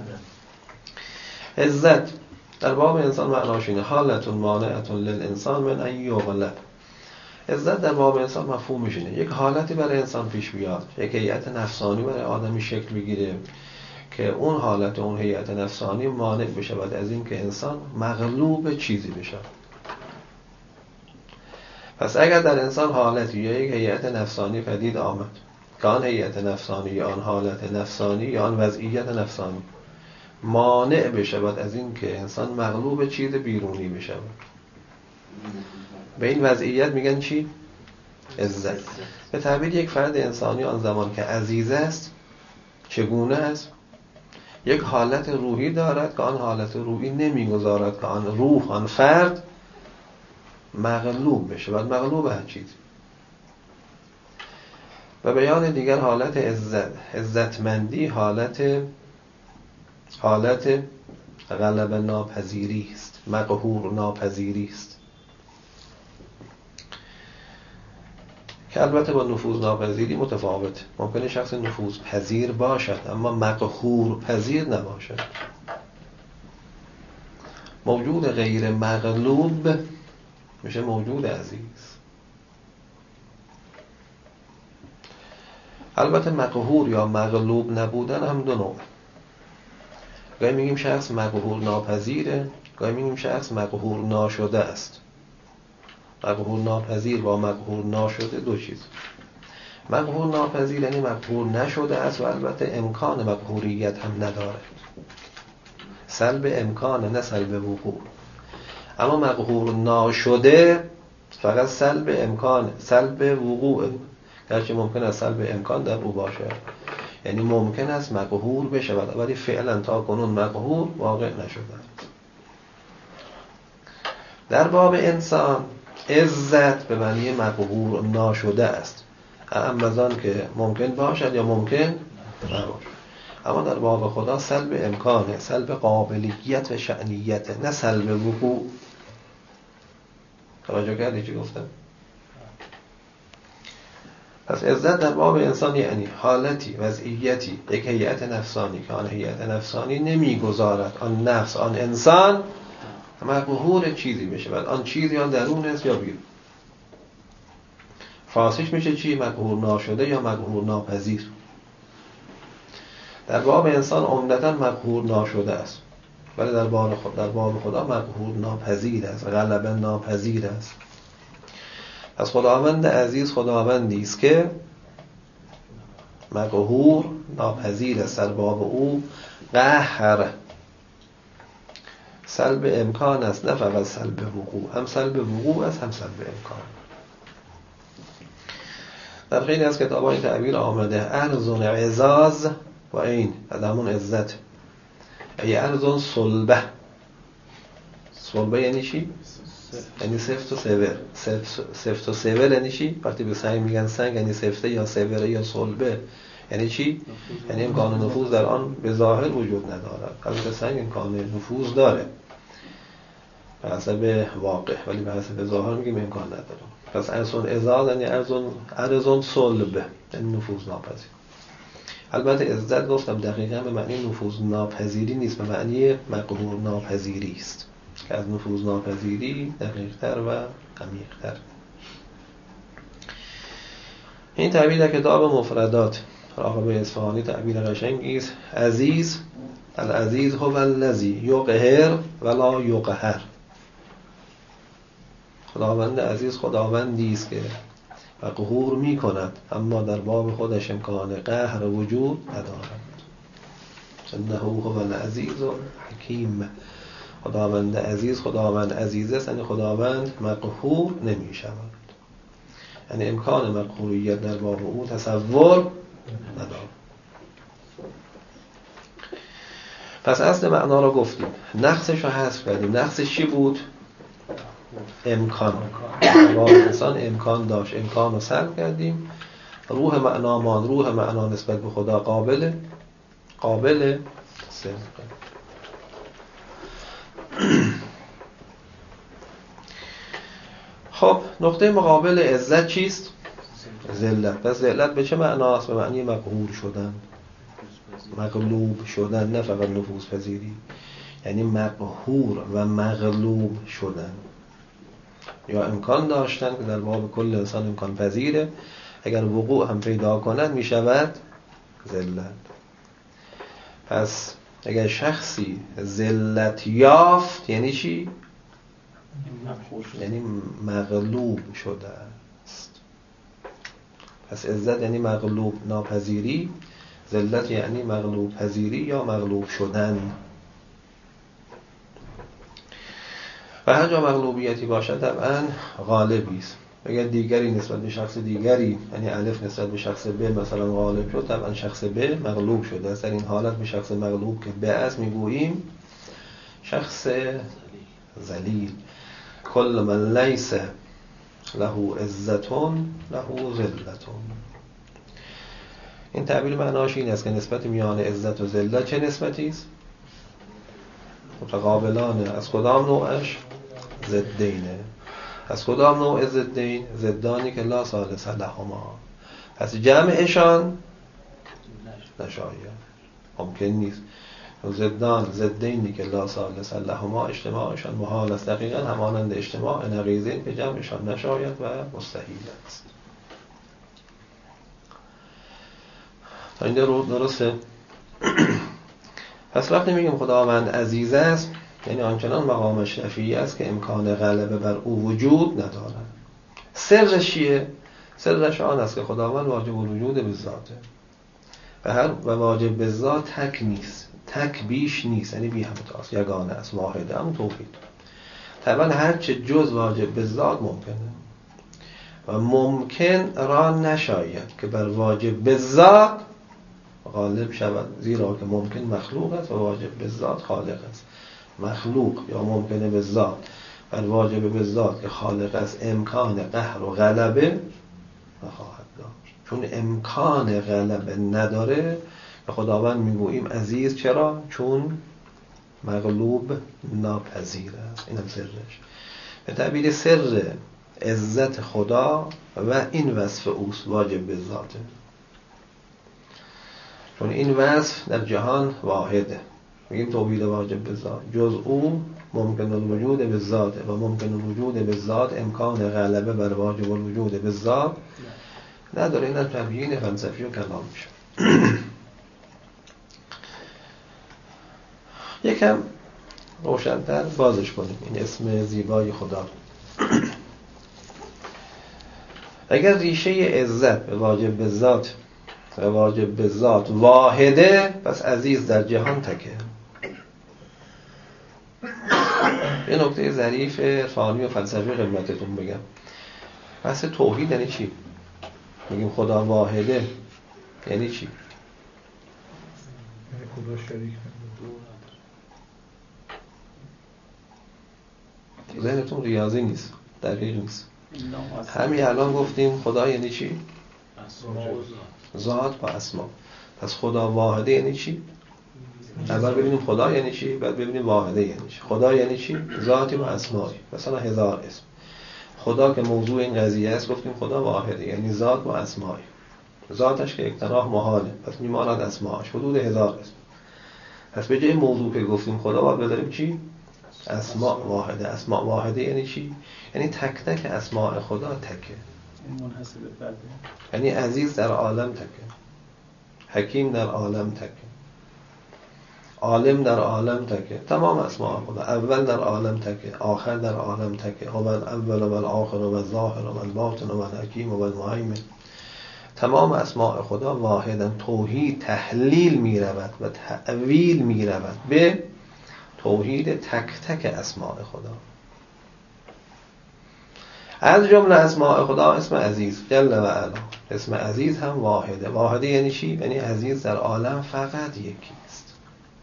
Speaker 2: عزت در باب انسان معناش اینه حالتون مانعتون للانسان من ان یغلب. عزت در باب انسان مفهومش اینه یک حالتی برای انسان پیش بیاد، یک هیئت نفسانی برای آدمی شکل بگیره که اون حالت، اون هیئت نفسانی مانع بشه بعد از این که انسان مغلوب چیزی بشه. پس اگر در انسان حالتی یا یک هیئت نفسانی پدید آمد که آن هیئت نفسانی یا آن حالت نفسانی یا آن وضعیت نفسانی مانع بشه بعد از این که انسان مغلوب چیز بیرونی بشه، به این وضعیت میگن چی؟ عزت. به تعبیر یک فرد انسانی آن زمان که عزیز است چگونه است؟ یک حالت روحی دارد که آن حالت روحی نمیگذارد که آن روح، آن فرد مغلوب بشه، بعد مغلوب هر چیز. و بیان دیگر حالت عزتمندی حالت غلبه ناپذیری است، مقهور ناپذیری است، که البته با نفوذ ناپذیری متفاوت. ممکنه شخص نفوذ پذیر باشد اما مقهور پذیر نباشد. موجود غیر مغلوب میشه موجود عزیز. البته مقهور یا مغلوب نبودن هم دو نوع. گاهی میگیم شخص مقهور ناپذیره، گاهی میگیم شخص مقهور ناشده است. مقهور ناپذیر با مقهور ناشده دو چیز. مقهور ناپذیر یعنی مقهور نشده است و البته امکان مقهوریت هم نداره. سلب امکانه نه سلب وقوع. اما مقهور ناشده فقط سلب امکان، سلب وقوع، گرچه ممکن است سلب امکان در او باشه، یعنی ممکن است مقهور بشه ولی فعلا تا کنون مقهور واقع نشده. در باب انسان عزت به معنی مقهور ناشده است، اما از آن که ممکن باشد یا ممکن نباشد. اما در باب خدا سلب امکانه، سلب قابلیت و شأنیت، نه سلب وقوع. توجه کردی چی گفتم؟ پس عزت در باب انسان یعنی حالتی، وضعیتی، یک هیئت نفسانی که آن هیئت نفسانی نمیگذارد آن نفس، آن انسان مقهور چیزی بشه، بعد آن چیز یا درون است یا بیرون. فارسیش میشه چی؟ مقهور ناشده یا مقهور ناپذیر. در باب انسان عمدتاً مقهور ناشده است، ولی در باب خدا مقهور ناپذیر است، غالباً ناپذیر است. از خداوند عزیز خداوندی است که مقهور ناپذیر است. در باب او قهر سلب امکان است، نه فقط سلب وقوع، هم سلب وقوع است هم سلب امکان. در خیلی از کتاب‌ها این تعبیر آمده ارزون عزاز و این همون عزت، ای ارزون صلبه. صلبه یعنی چی؟ یعنی سفت و سور. سفت و سور یعنی چی؟ وقتی به سنگ میگن سنگ یعنی سفته یا سوره یا صلبه یعنی چی؟ یعنی امکان نفوذ در آن به ظاهر وجود ندارد. البته سنگ امکان نفوذ داره به حسب واقع، ولی به حسب ظاهر میگیم امکان نداره. پس ارزون عزاز یعنی ارزون صلبه یعنی نفوذ ناپذیر. البته عزت گفتم دقیقاً به معنی نفوذ ناپذیری نیست، به معنی مقهور ناپذیری است که از نفوذ ناپذیری دقیق‌تر و عمیق‌تر. این تعبیر در کتاب مفردات راغب اصفهانی تعبیر قشنگی است. عزیز، العزیز هو الذی یقهر ولا یقهر. خداوند عزیز خداوندی است که مقهور می کند اما در باب خودش امکان قهر وجود ندارد. انه هو العزیز الحکیم. خداوند عزیز خداوند عزیز است، یعنی خداوند مقهور نمی شود، یعنی امکان مقهوریت در باب او تصور ندارد. پس اصل معنا رو گفتیم، نقصش رو حذف کردیم. نقصش چی بود؟ امکان. باب انسان امکان داشت، امکان رو سلب کردیم. روح معنا مان، روح معنا نسبت به خدا قابل صدق. خب نقطه مقابل عزت چیست؟ ذلت. پس ذلت به چه معناست؟ به معنی مقهور شدن، مغلوب شدن، نه فقط نفوذ پذیری، یعنی مقهور و مغلوب شدن یا امکان داشتن که در باب کل انسان امکان پذیره، اگر وقوع هم پیدا کند می شود ذلت. پس اگر شخصی ذلت یافت یعنی چی؟ یعنی مغلوب شده است. پس عزت یعنی مغلوب ناپذیری، ذلت یعنی مغلوب پذیری یا مغلوب شدن. و هر جا مغلوبیتی باشد طبعا غالبی است. اگر دیگری نسبت به شخص دیگری، یعنی الف نسبت به شخص ب مثلا غالب شد، طبعا شخص ب مغلوب شده است. در این حالت به شخص مغلوب که ب است میگوییم شخص ذلیل. کل من لیس له عزتون له ذلتون. این تعبیر معناش این است که نسبت میان عزت و ذلت چه نسبتی است؟ متقابلانه. از کدام نوعش؟ ضدینه. از کدام نوع ضدین؟ ضدانی که لا ثالث لهما. پس جمعشان نشاید، ممکن نیست. ضدینی که لا ثالث لهما اجتماعشان محال است، دقیقا همانند اجتماع نقیضین که جمعشان نشاید و مستحیل است. تا اینجا رو درسته؟ پس وقتی میگیم خداوند عزیز است، یعنی آنچنان مقامش رفیع است که امکان غلبه بر او وجود ندارد. سرش چیه؟ سرش آن است که خداوند واجب الوجود به ذاته و واجب به ذات تک نیست، تک بیش نیست، یعنی بی همتاست، یگانه است، واحده، هم توحید. طبعا هرچه جز واجب به ذات ممکنه و ممکن را نشاید که بر واجب به ذات غالب شود، زیرا که ممکن مخلوق است و واجب به ذات خالق است. مخلوق یا ممکنه به ذات بر واجب به ذات که خالق است امکان قهر و غلبه نخواهد داشت. چون امکان غلبه نداره به خداوند میگوییم عزیز. چرا؟ چون مغلوب ناپذیر است. اینم سرش. به تعبیر سر عزت خدا و این وصف اوست، واجب به ذاته. چون این وصف در جهان واحده، میگیم توحید واجب به ذات. جز او ممکن الوجود به ذاته و ممکن الوجود به ذات امکان غلبه بر واجب الوجود به ذات نداره. این تبیین فلسفی و کلام میشه. یکم روشن‌تر بازش کنیم این اسم زیبای خدا. اگر ریشه عزت به واجب به ذات و واجب به ذات واحده، پس عزیز در جهان تکه. یه نکته ظریف عرفانی و فلسفی خدمتتون بگم. بحث توحید یعنی چی؟ میگیم خدا واحده یعنی چی؟
Speaker 4: یعنی خدا شریک نداره.
Speaker 2: ذهنتون ریاضی نیست، دقیق نیست. همین الان گفتیم خدا یعنی چی؟ ذات با اسما. پس خدا واحده یعنی چی؟ اول ببینیم خدا یعنی چی، بعد ببینیم واحده یعنی چی. خدا یعنی چی؟ ذاتی با اسمایی، مثلا 1000 اسم. خدا که موضوع این قضیه است گفتیم خدا واحده یعنی ذات با اسمایی. ذاتش که یک تنها محاله، پس میماند اسماش حدود 1000 اسم. پس به جای موضوع که گفتیم خدا باید بذاریم چی؟ اسماء واحده. اسماء واحده یعنی چی؟ یعنی تک تک اسماء خدا تکه.
Speaker 9: منحصر به فرده.
Speaker 2: یعنی عزیز در عالم تکه، حکیم در عالم تکه، عالم در عالم تکه. تمام اسماء خدا اول در عالم تکه، آخر در عالم تکه. هو الاول و الاخر و الظاهر و الباطن و الحکیم و المهیمن. تمام اسماء خدا واحدن. توحید تحلیل می رود و تأویل می رود به توحید تک تک اسماء خدا. از جمله اسماء خدا اسم عزیز جل و علا. اسم عزیز هم واحده. واحده یعنی چی؟ یعنی عزیز در عالم فقط یکیست.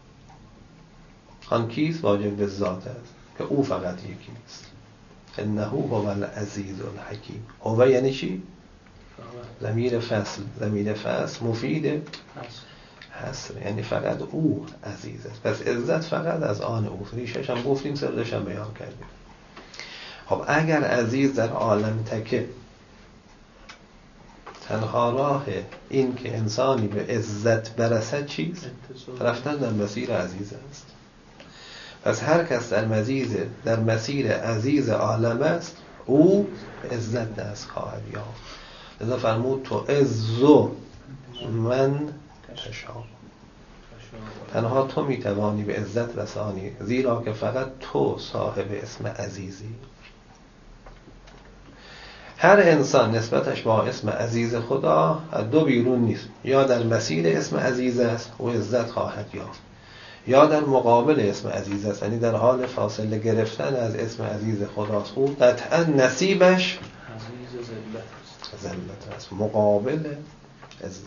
Speaker 2: آن کیست؟ واجب به ذات است که او فقط یکیست. انه هو العزیز الحکیم. هو یعنی چی؟ ضمیر فصل. ضمیر فصل مفید حصر، یعنی فقط او عزیز است. پس عزت فقط از آن او. ریشش هم گفتیم، سرش هم بیان کردیم. خب اگر عزیز در عالم تکه، تنها راه این که انسانی به عزت برسد چیست؟ رفتن در مسیر عزیز است. پس هر کس در مسیر عزیز عالم است، او عزت دست خواهد یافت. لذا فرمود تو عزو من تشاء. تنها تو میتوانی به عزت رسانی، زیرا که فقط تو صاحب اسم عزیزی. هر انسان نسبتش با اسم عزیز خدا از دو بیرون نیست. یا در مسیر اسم عزیز است و عزت خواهد یافت، یا در مقابل اسم عزیز است، یعنی در حال فاصله گرفتن از اسم عزیز خداست. او قطعا نصیبش ذلت است، مقابل عزت.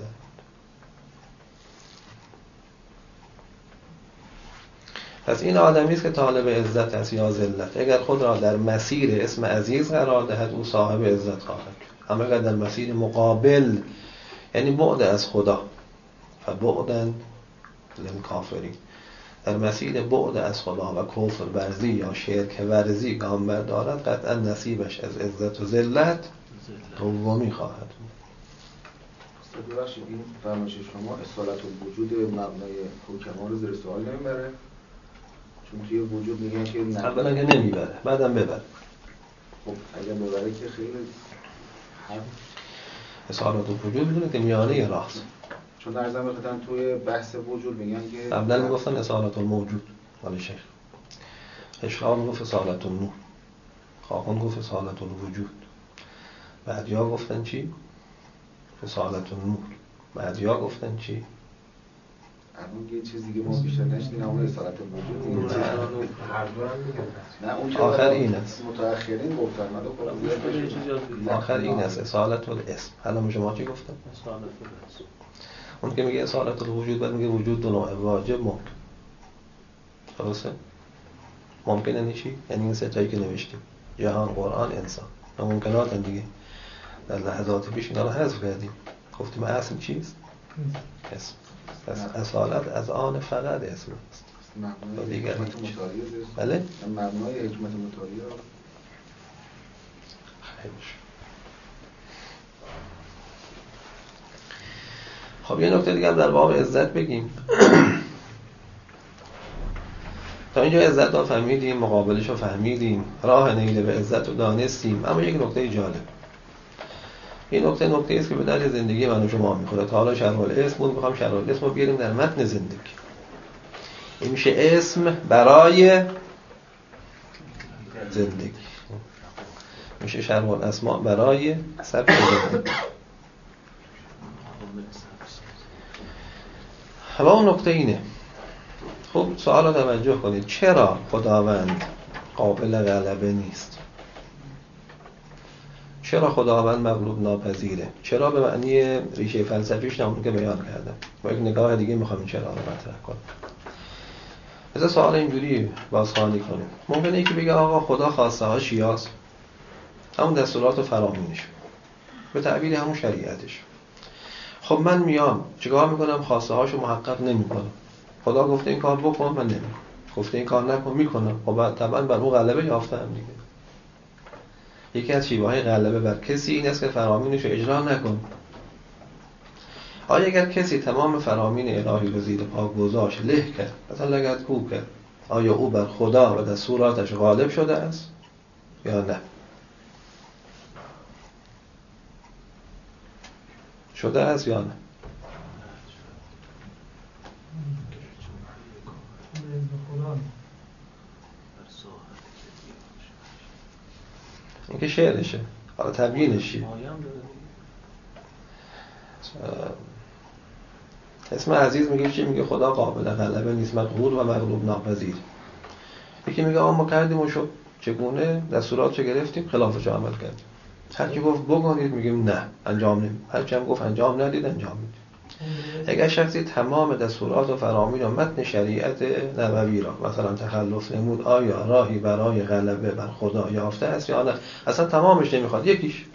Speaker 2: پس این آدمی است که طالب عزت است یا ذلت. اگر خود را در مسیر اسم عزیز قرار دهد، او صاحب عزت خواهد شد. اما اگر در مسیر مقابل، یعنی بعد از خدا، فبعدن للکافرین، در مسیر بعد از خدا و کفر ورزی یا شرک ورزی گام بردارد، قطعا نصیبش از عزت و ذلت دومی خواهد بود.
Speaker 3: استاد بخشید این فرمایش شما اصالت الوجود مبنای حکما رو زیر سوال نمیبره؟ چون توی وجود میگن که
Speaker 2: اولا که نمیبره، بعدم ببره.
Speaker 3: خب اگر ببره که خیلی
Speaker 2: اصالت الوجود بدونه که میانه راست.
Speaker 3: چون در ضمن خدمتتون توی بحث وجود میگن که
Speaker 2: قبلا میگفتن اصالت الموجود، ولی شیخ اشعار میگفت اصالت النور، خاقان گفت اصالت الوجود، بعدیا گفتن چی؟ اصالت النور، بعدیا گفتن چی؟
Speaker 3: الان یه چیز دیگه ما بیشتر نشدیم، اون اصالت الوجود
Speaker 5: هر دو هم میگن.
Speaker 3: نه اون
Speaker 2: آخر این است،
Speaker 3: متأخرین گفتن من
Speaker 2: آخر این است اصالت الاسم. حالا شما چی گفتن؟
Speaker 9: اصالت الاسم.
Speaker 2: اون که میگه اصالت الوجود بعد میگه وجود دو نوع، واجب ممکن. درسته؟ ممکنه یعنی چی؟ یعنی این سه تایی که نوشتیم، جهان، قرآن، انسان. ممکنات دیگه در لحظات پیش اینا رو حذف کردیم، گفتیم اصل چیست؟ اسم. پس اصالت از آن فقط اسم است.
Speaker 3: مبنای حکمت مطالعه است.
Speaker 2: بله؟
Speaker 3: مبنای حکمت مطالعه.
Speaker 2: خب یه نکته دیگه هم در باب عزت بگیم. تا اینجا عزت رو فهمیدیم، مقابلش رو فهمیدیم، راه نیل به عزت رو دانستیم، اما یک نکته جالب. این نکته است که به درد زندگی من و شما میخوره. تا حالا شرح الاسم بود، میخوام شرح الاسم رو بیاریم در متن زندگی. این میشه اسم برای زندگی، میشه شرح الاسماء برای سبک زندگی. و اون نکته اینه. خب سوال رو توجه کنید، چرا خداوند قابل غلبه نیست؟ چرا خداوند مغلوب ناپذیره؟ چرا به معنی ریشه فلسفیش نمون که بیان کردم. با یک نگاه دیگه میخوام چرا رو مطرح کنم. مثلا سوال اینجوری بازخوانی کنیم. ممکنه یکی بگه آقا خدا خواسته ها شیاست، همون دستورات و فرامینش، به تعبیر همون شریعتش. خب من میام چیکار میکنم؟ خواسته هاشو محقق نمیکنم. خدا گفته این کار بکن، من نمیکنم. گفته این کار نکن، میکنم. خب طبعا بر اون غلبه یافتم دیگه. یکی از شیوه‌های غلبه بر کسی این است که فرامینش رو اجرا نکن. آیا اگر کسی تمام فرامین الهی رو زیر پا گذاشت، له کرد، مثلا لگدکوب کرد، آیا او بر خدا و دستوراتش غالب شده است یا نه؟ شده است یا نه؟ این که شعرشه. حالا تبیینش چیه؟ اسم عزیز میگه چی؟ میگه خدا قابل غلبه نیست، مقهور و مغلوب ناپذیر. یکی میگه ما کردیم و شد. چگونه؟ دستوراتشو گرفتیم، خلافشو عمل کردیم. هر کی گفت بکنید میگیم نه، انجام نمیدیم. هر کی هم گفت انجام ندید، انجام میدیم. اگر شخصی تمام دستورات و فرامین و متن شریعت نبوی را مثلا تخلف نمود، آیا راهی برای غلبه بر خدا یافته است یا نه؟ اصلا تمامش نمیخواد، یکیش.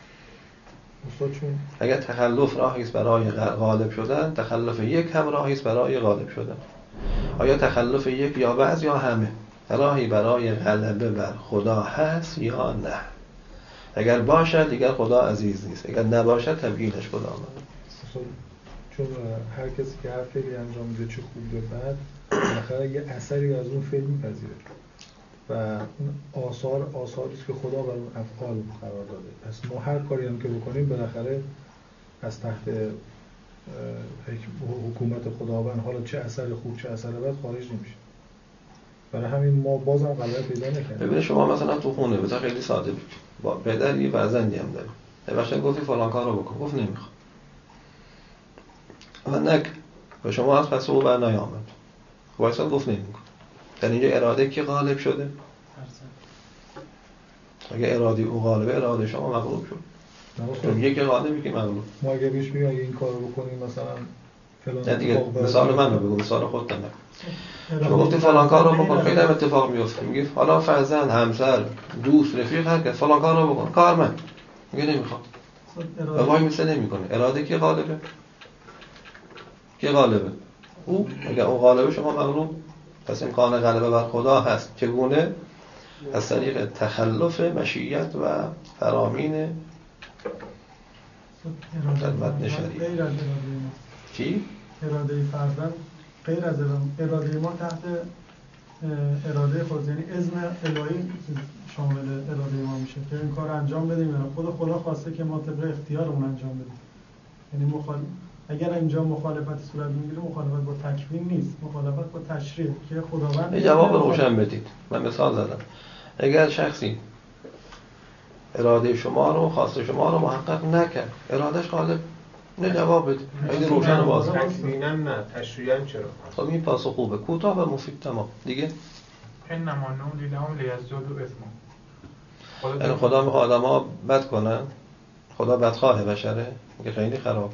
Speaker 2: اگر تخلف راهی است برای غالب شدن، تخلف یک هم راهی است برای غالب شدن. آیا تخلف یک یا بعض یا همه راهی برای غلبه بر خدا هست یا نه؟ اگر باشد دیگر خدا عزیز نیست، اگر نباشد تبیینش خدا آمد.
Speaker 4: چون هر کسی که هر فعلی انجام میده، چه خوب یا بد، بالاخره یه اثری از اون فعل میپذیره و اون آثاری است که خدا بر اون افعال قرار داده. پس ما هر کاری هم که بکنیم بالاخره از تحت حکومت خداوند، حالا چه اثر خوب چه اثر بد، خارج نمیشه. برای همین ما بازم غلبه پیدا نکردیم.
Speaker 2: ببین شما مثلا تو خونه بذار خیلی ساده بگیم، با پدری و فرزندی هم داریم، بچه‌ش گفتی فلان کارو بکن، گفت نمیخوام. و به شما از پس او بر نیامد، وایساد گفت نمیکن. در اینجا اراده کی غالب شده؟ اگه اراده او غالبه، اراده شما مغلوب شد. چون یکی غالبی که مغلوب.
Speaker 4: ما اگه بهش بگیم اگه این کارو بکنیم مثلا فلان،
Speaker 2: نه دیگه مثال من رو بگو، مثال خودت نگو. شما گفتی فلان کارو بکن، خیلی هم اتفاق میفته. میگی حالا فرزند، همسر، دوست، رفیق هر کس فلان کارو بکن، کارمند میگه نمیخوام. و وای میسه نمیکنه. اراده کی غالبه؟ کی غالبه؟ او. اگه اون غالبه شما مغلوب، پس امکان غلبه بر خدا هست. چگونه؟ از طریق تخلف مشیت و فرامین در متن شریعت. چی؟
Speaker 6: اراده فرزند غیر از اراده ما تحت اراده خود، یعنی اذن الهی شامل اراده ما میشه که این کار انجام بدیم. خود خدا خواسته که ما طبق اختیارمون انجام بدیم. یعنی اگر اینجا مخالفت صورت میگیره مخالفت با تکوین نیست، مخالفت با تشریع که خداوند
Speaker 2: یه جواب روشن بدید. من مثال زدم. اگر شخصی اراده شما رو، خواست شما رو محقق نکرد، ارادش غالب، نه جواب بدید. خیلی روشن و واضح.
Speaker 5: تکویناً نه، تشریعاً چرا؟
Speaker 2: خب این پاسخ خوبه، کوتاه و مفید. تمام. دیگه
Speaker 10: انما نملی لهم لیزدادوا اثما.
Speaker 2: یعنی خدا میخواد آدم‌ها بد کنن؟ خدا بدخواه بشره؟ میگه خیلی خراب.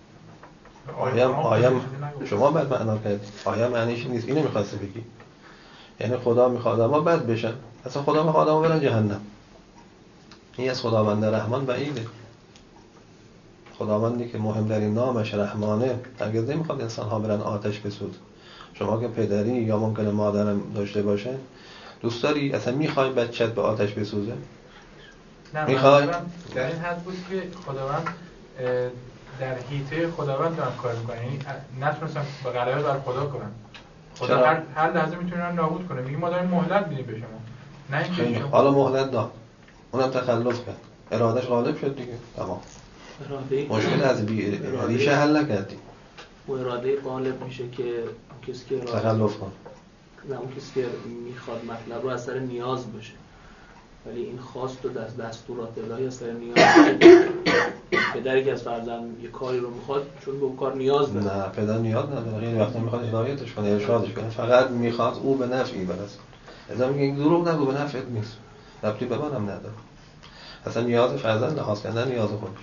Speaker 2: آیم شما بد معنا کردید. آیا معنیش نیست، اینو می‌خواسته بگی. یعنی خدا میخواد آدم‌ها بد بشن. اصلا خدا میخواد آدم‌ها برن جهنم. این از خداوند رحمان بعیده. خداوندی که مهمترین نامش رحمانه، هرگز نمیخواد انسان‌ها برن آتش بسوزن. شما که پدری یا ممکنه مادرم داشته باشه، دوست داری اصلا میخوای بچت به آتش بسوزه؟
Speaker 10: میخوای؟ در این حد بود که خداوند در حیطه خداوند دارن کار میکنن، یعنی نتونستن با غلبه بر خدا کنن. خدا هر لحظه میتونه نابود کنه. میگه ما داریم مهلت میدیم به شما، نه اینکه شما
Speaker 2: حالا مهلت داد، اونم تخلف کرد، ارادش غالب شد دیگه. تمام. مشکل از ریشه حل نکردی.
Speaker 9: اون اراده غالب میشه که کسی که
Speaker 2: تخلف کن.
Speaker 9: نه، اون کسی که میخواد مطلب رو از سر نیاز باشه، ولی این خواست و دستورات الهی از سر نیاز پدری که از فرزند یه کاری رو میخواد چون به اون کار نیاز داره.
Speaker 2: نه، پدر نیاز نداره. خیلی وقتا میخواد هدایتش کنه، ارشادش کنه، فقط میخواد او به نفعی برسه. اذا میگه این دروغ نگو، به نفعت نیست، ربطی به منم نداره. اصلا نیاز فرزند لحاظ کردن نیاز خودش.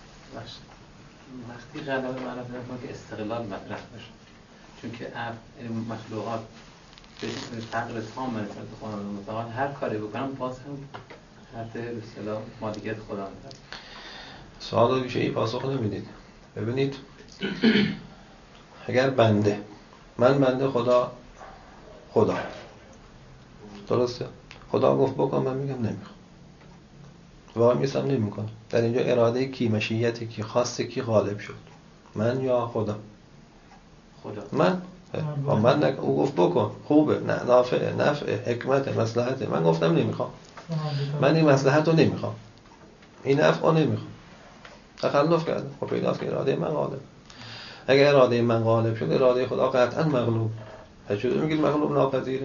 Speaker 11: وقتی غلبه معرفت نکنه که استقلال مطرح بشه، چون که مخلوقات به فقر تام نسبت به خداوند متعال هر کاری بکنم باز هم تحت اصطلاح مالکیت خداوند هست.
Speaker 2: سوال ریشه ای پاسخ نمیدید. ببینید، اگر من بنده خدا درسته، خدا گفت بکن، من میگم نمیخوام، واقعا میسم نمیکنم. در اینجا اراده کی، مشیت کی، خواست کی غالب شد؟ من یا خدا؟ من او گفت بکن، خوبه، نه، نافع، حکمت، مصلحت. من گفتم نمیخوام، من این مصلحت رو نمیخوام، این نفع رو نمیخوام، تخلف کردم. خب پیداست که اراده من غالب. اگر اراده من غالب شد، اراده خدا قطعا مغلوب. چطور میگید مغلوب ناپذیره؟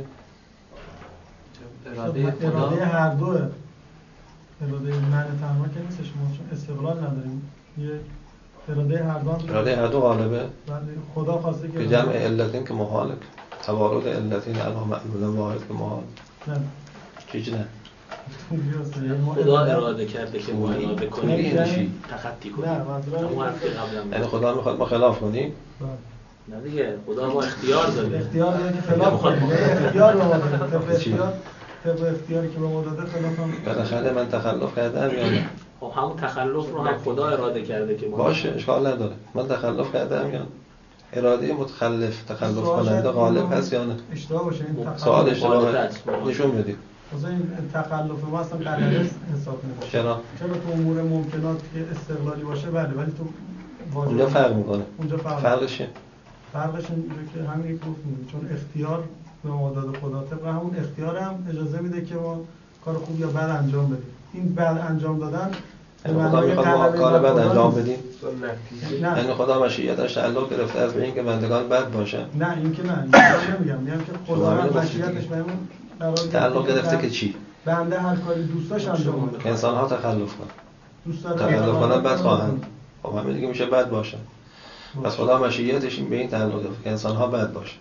Speaker 6: اراده هر دوه. اراده من تنها که نیستش، ما چون استقلال نداریم، یه اراده هر دو
Speaker 2: غالبه.
Speaker 6: خدا خواسته که
Speaker 2: به جمع علتین که محاله، توارد علتین علا معلول واحد که محال.
Speaker 6: نه
Speaker 2: چیز نه،
Speaker 9: خدا اراده کرده که ما اراده کنیم تخطی کنیم.
Speaker 2: یعنی خدا میخواد ما خلاف کنیم؟
Speaker 9: نه دیگه، خدا ما اختیار داده
Speaker 6: که خلاف کنیم. اختیار به ما داده. طبق اختیاری که به ما داده خلاف هم.
Speaker 2: بالاخره من تخلف کردم یا نه؟
Speaker 9: خب همون تخلف رو هم خدا اراده کرده که ما
Speaker 2: باشه، اشکال نداره. من تخلف کردم یا نه؟ اراده تخلف کننده غالب هست یا نه؟
Speaker 6: اشتباه باشه این
Speaker 2: سوال اشتباه نشون بدید.
Speaker 6: مثلا این تخلف ما اصلا قراره حساب نمیشه.
Speaker 2: چرا
Speaker 6: تو امور ممکنات که استقلالی باشه بله، ولی تو
Speaker 2: اونجا فرق میکنه.
Speaker 6: اونجا
Speaker 2: فرقش
Speaker 6: اینه که همین گفتیم، چون اختیار به ما داده خدا، طبق همون اختیار هم اجازه میده که ما کار خوب یا بد انجام بدیم. این بد انجام دادن
Speaker 2: خدا میخواد ما کار بد انجام بدیم؟ نه، یعنی خدا مشیتش تعلق گرفته از به اینکه بندگان بد باشن؟
Speaker 6: نه، این که نه، میگم که خدا مشیتش بهمون
Speaker 2: تعلق گرفته که چی؟
Speaker 6: بنده هر کاری دوست داشت انجام بده.
Speaker 2: که انسان‌ها تخلف کنن. تخلف کنن بد خواهند. خب همین دیگه میشه بد باشن. پس خدا مشیتش این به این تعلق گرفته که انسان‌ها بد باشن.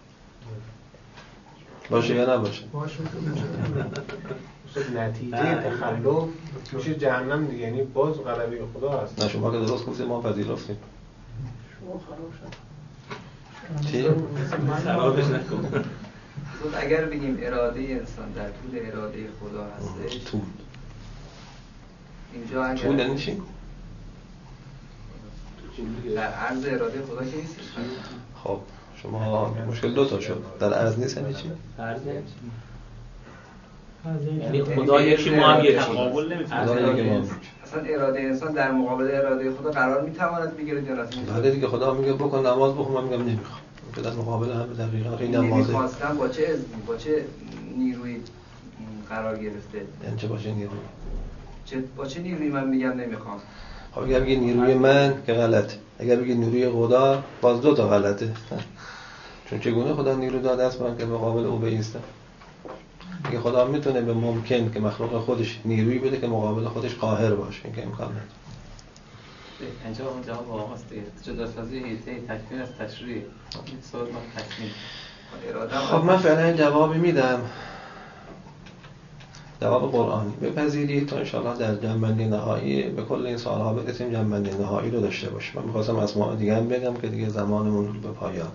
Speaker 2: باشه یا نباشه؟
Speaker 6: باشه.
Speaker 5: نتیجه تخلف میشه جهنم دیگه، یعنی باز غلبه خدا هست.
Speaker 2: نه، شما که درست گفتید، ما پذیرفتیم.
Speaker 7: شما خراب شد.
Speaker 2: چی؟
Speaker 9: خرابش نکن.
Speaker 12: اگر بگیم اراده انسان در طول اراده خدا هستش، اینجا اگر
Speaker 2: طول یعنی چی؟
Speaker 12: در عرض اراده خدا که نیستش.
Speaker 2: خب شما مشکل دو تا شد. در عرض نیست یعنی چی؟
Speaker 9: عرض یعنی خدا یکی، ما هم یکی.
Speaker 8: تقابل
Speaker 12: نمی‌تونه. اصلا اراده انسان در مقابل اراده خدا قرار میتواند بگیره یا نه؟
Speaker 2: بله دیگه، خدا میگه بکن نماز بخون، من میگم نمیخوام. که در مقابل همه دقیقاً خیلی نمازه.
Speaker 12: نمیخواستم با چه نیروی قرار گرفته؟
Speaker 2: یعنی چه با چه نیروی؟
Speaker 12: با چه نیروی من میگم نمیخوام؟
Speaker 2: خب میگه نیروی من که غلطه. اگر بگی نیروی خدا، باز دو تا غلطه. چون چگونه خدا نیرو داده است من که به مقابل او بایستم؟ اگه خدا میتونه به ممکن که مخلوق خودش نیرویی بده که مقابل خودش قاهر باشه، این که امکان نداره.
Speaker 11: اینجا اون جواب واقعا است دیگه. جداسازی هیته تکوین از تشریع. این سوال ما تکوین.
Speaker 2: خب من فعلا جوابی میدم، جواب قرآنی بپذیرید تا انشاءالله در جنبندی نهایی به کل این سوالها برسیم، جنبندی نهایی رو داشته باشیم. من می‌خواستم اسماء دیگه هم بگم که دیگه زمانمون رو به پایان.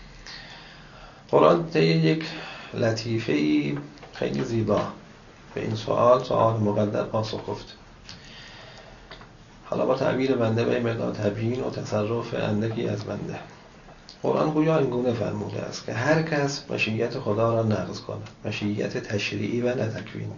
Speaker 2: قرآن طی یک لطیفه‌ای خیلی زیبا به این سوال مقدر پاسخ گفت. حالا با تعبیر بنده به مقدار تبیین و تصرف اندکی از بنده، قرآن گویا اینگونه فرموده است که هر کس مشیت خدا را نقض کند، مشیت تشریعی و نه تکوینی.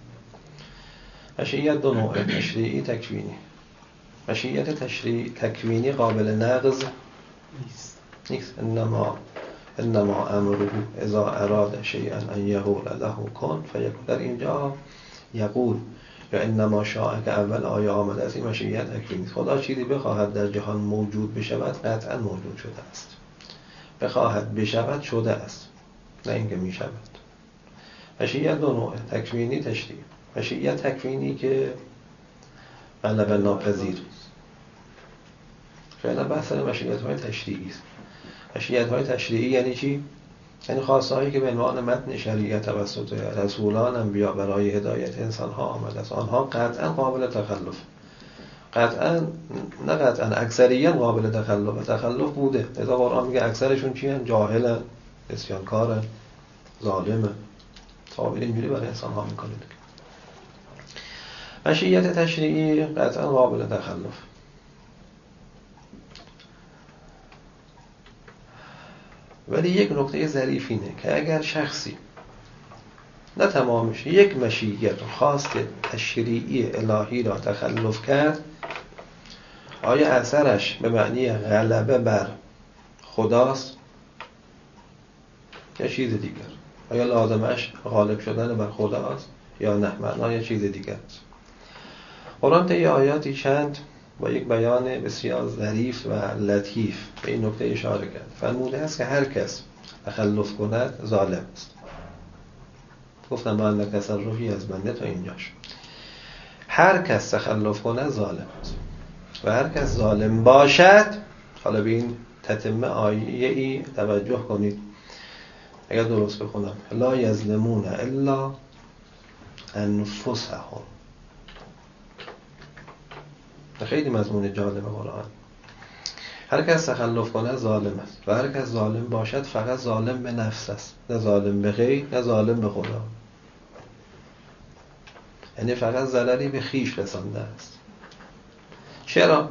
Speaker 2: مشیت دو نوعه، تشریعی تکوینی. مشیت تکوینی قابل نقض نیست. انما امره اذا اراد شیئا ان یقول له کن فیکون. در اینجا یقول یا انما شاء که اول آیه آمده است، این مشیت تکوینی. خدا چیزی بخواهد در جهان موجود بشود قطعا موجود شده است، بخواهد بشود شده است، نه اینکه می شود. مشیت دو نوعه، تکوینی تشریعی. مشیت تکوینی که غلب ناپذیر، فعلا بحث مشیت های تشریعی است. مشیت های تشریعی یعنی چی؟ یعنی خواسته هایی که به عنوان متن شریعت توسط رسولان انبیا برای هدایت انسان ها آمده است، آنها قطعا قابل تخلف، اکثریت قابل تخلف بوده. لذا قرآن میگه اکثرشون چی هستند؟ جاهلن، عصیانکارن، ظالمن. تعابیر اینجوری برای انسان ها میکنه. مشیت تشریعی قطعا قابل تخلف. ولی یک نکته ظریف اینه که اگر شخصی نه تمامش یک مشیت خاص تشریعی الهی را تخلف کرد، آیا اثرش به معنی غلبه بر خداست یا چیز دیگر؟ آیا لازمش غالب شدن بر خداست یا نه معنای چیز دیگر است؟ قرآن طی آیاتی چند با یک بیان بسیار ظریف و لطیف به این نکته اشاره کرد. فرموده است که هر کس تخلف کند ظالم است. گفتم با اندک تصرفی از بنده تا اینجاش. هر کس تخلف کند ظالم است و هر کس ظالم باشد، حالا به این تتمه آیه ای توجه کنید اگر درست بخونم، لا یظلمون الا انفسهم. خیلی مضمون جالب قرآن. هر کس تخلف کنه ظالم است و هر کس ظالم باشد فقط ظالم به نفس است، نه ظالم به غیر، نه ظالم به خدا. یعنی فقط ضرری به خیش رسانده است. چرا؟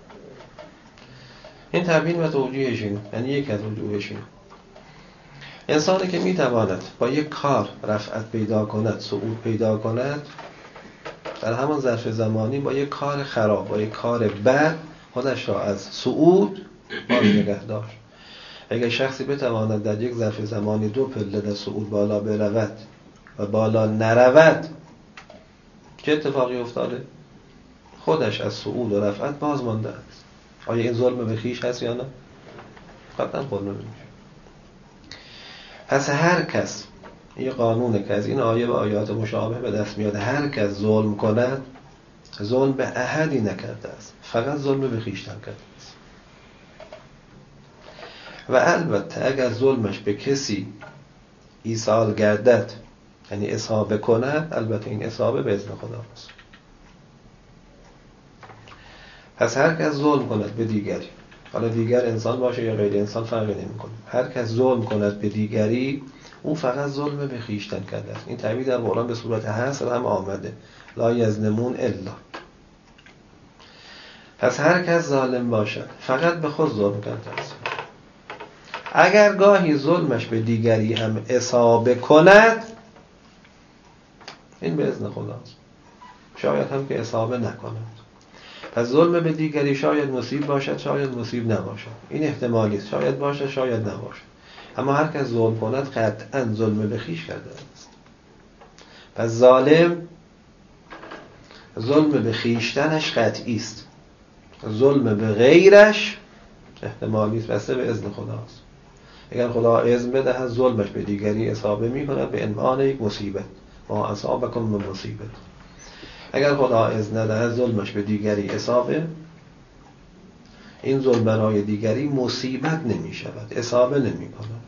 Speaker 2: این تبیین و توجیهش اینه، یعنی یک از وجوهش اینه. انسانی که میتواند با یک کار رفعت پیدا کند، صعود پیدا کند، در همان ظرف زمانی با یک کار خراب، با یک کار بد خودش را از صعود باز نگه داشت. اگر شخصی بتواند در یک ظرف زمانی دو پله در صعود بالا برود و بالا نرود، چه اتفاقی افتاده؟ خودش از صعود و رفعت باز مانده است. آیا این ظلم به خویش هست یا نه؟ قطعا ظلم به خویش. پس هر کس، این قانونه که از این آیه و آیات مشابه به دست میاد، هر کس ظلم کند ظلم به احدی نکرده است، فقط ظلم به خویشتن کرده است. و البته اگر ظلمش به کسی ایصال گردد، یعنی اصابه کند، البته این اصابه به اذن خداست. پس هر کس ظلم کند به دیگری، حالا دیگر انسان باشه یا غیر انسان فرقی نمی‌کنه، هر کس ظلم کند به دیگری، اون فقط ظلم به خویشتن کرده است. این تعبیر در قرآن به صورت حصر هم آمده، لا یظلمون الا. پس هر کس ظالم باشد فقط به خود ظلم کرده است. اگر گاهی ظلمش به دیگری هم اصابه کند، این به اذن خداست، شاید هم که اصابه نکند. پس ظلم به دیگری شاید مصیب باشد، شاید مصیب نباشد، این احتمالی است، شاید باشد شاید نباشد. اما هر کس ظلم کند قطعا ظلم به خویش کرده است. پس ظالم ظلم به خویشتنش قطعی است، ظلم به غیرش احتمالی است، بسته به اذن خداست. اگر خدا اذن بدهد ظلمش به دیگری اصابه می‌کند به عنوان یک مصیبت، ما اصابکم من مصیبت. اگر خدا اذن ندهد ظلمش به دیگری اصابه، این ظلم برای دیگری مصیبت نمی شود، اصابه نمی کند.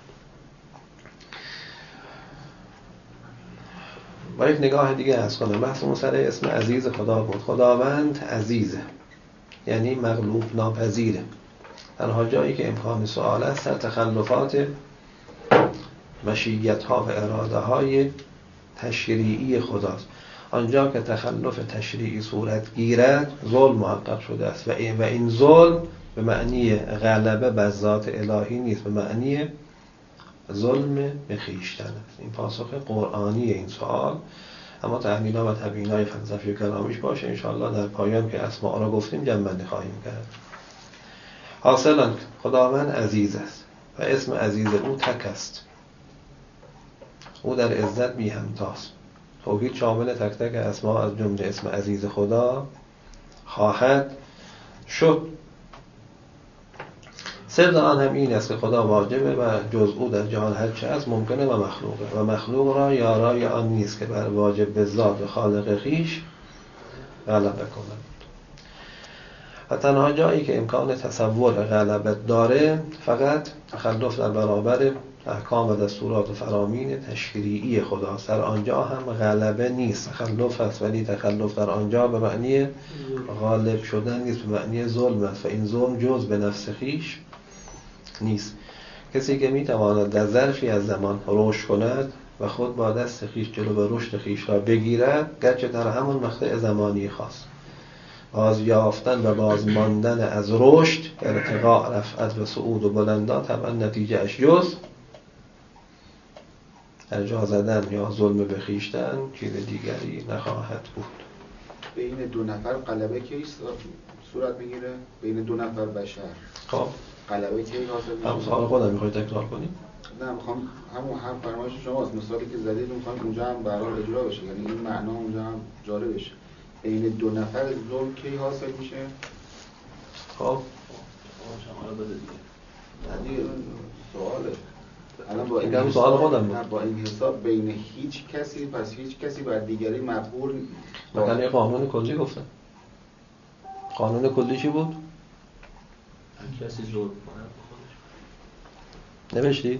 Speaker 2: با یک نگاه دیگه از کنم، بحثمون سر اسم عزیز خدا بود. خداوند عزیزه، یعنی مغلوب ناپذیره. تنها جایی که امکان سوال است در تخلفات مشیت ها و اراده های تشریعی خداست. آنجا که تخلف تشریعی صورت گیرد ظلم محقق شده است و این ظلم به معنی غلبه بر ذات الهی نیست، به معنی ظلم به خویشتن است. این پاسخ قرآنی این سوال، اما تحلیل‌ها و تبیین‌های فلسفی کلامیش باشه انشاءالله در پایان که اسماء را گفتیم جمع‌بندی خواهیم کرد. حاصلاً خداوند عزیز است و اسم عزیز او تک است. او در عزت بی همتاست. توحید شامل تک تک اسماء از جمله اسم عزیز خدا خواهد شد. سر آن هم این است که خدا واجبه و جز او در جهان هر چه است ممکنه و مخلوقه و مخلوق را یارای آن نیست که بر واجب به ذات خالق خویش غلبه کند. و تنها جایی که امکان تصور غلبت داره فقط تخلف در برابر احکام و دستورات و فرامین تشریعی خداست. در آنجا هم غلبه نیست، تخلف است، ولی تخلف در آنجا به معنی غالب شدن نیست، به معنی ظلم است و این ظلم جز به نفس خویش نیست. کسی که میتواند در ظرفی از زمان رشد کند و خود با دست خویش جلو به رشد خویش را بگیرد، گرچه در همون مقطع زمانی خاص، باز یافتن و باز ماندن از رشد، ارتقاء، رفعت و صعود و بلندان طبعا نتیجه اش جز ارجاع زدن یا ظلم به خویشتن چیز دیگری نخواهد بود.
Speaker 3: بین دو نفر غلبه کی صورت میگیره؟ بین دو نفر بشر.
Speaker 2: خب
Speaker 3: غلبه کی حاصل میشه؟
Speaker 2: هم سوال خودم میخوای تکرار کنی؟
Speaker 3: نه، میخوام همون هم فرمایش شماست، مثالی که زدید میخوام اونجا هم برای اجرا بشه، یعنی این معنا اونجا هم جاری بشه. بین دو نفر ظلم کی حاصل میشه؟
Speaker 2: خب
Speaker 9: شما بده دیگه.
Speaker 3: سواله. الان با این
Speaker 2: حساب سوال خودم بود.
Speaker 3: با این حساب بین هیچ کسی، پس هیچ کسی بر دیگری مقبول
Speaker 2: مثلا یه قانون کلی گفتم. قانون کلی چی بود؟
Speaker 9: کسی ظلم کنه
Speaker 2: نوشتی؟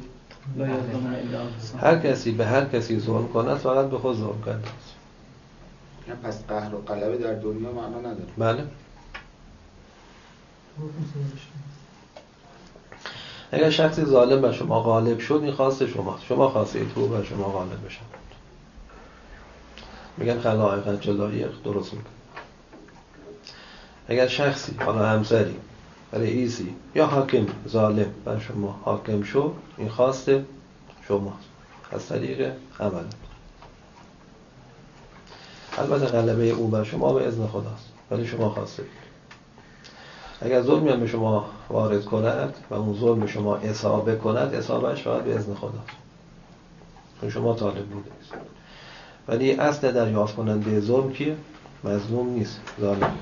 Speaker 2: هر کسی به هر کسی ظلم کند فقط به خود ظلم کرده است.
Speaker 3: پس قهر و غلبه در دنیا معنا نداره.
Speaker 2: بله. اگر شخصی ظالم بر شما غالب شد این خواست شماست، شما خواستید او بر شما غالب بشن. میگن خلائق جلایق درست میکنه. اگر شخصی، حالا همسری، رئیسی یا حاکم ظالم بر شما حاکم شد این خواست شماست از طریق عمل. البته غلبه او بر شما به اذن خداست ولی شما خواسته. اگر ظلمی هم به شما وارد کند و اون ظلم به شما اصابه کند، اصابهش فقط به اذن خداست چون شما طالب بودید. ولی اصل دریافت کننده ظلم کیه؟ مظلوم نیست، ظالم.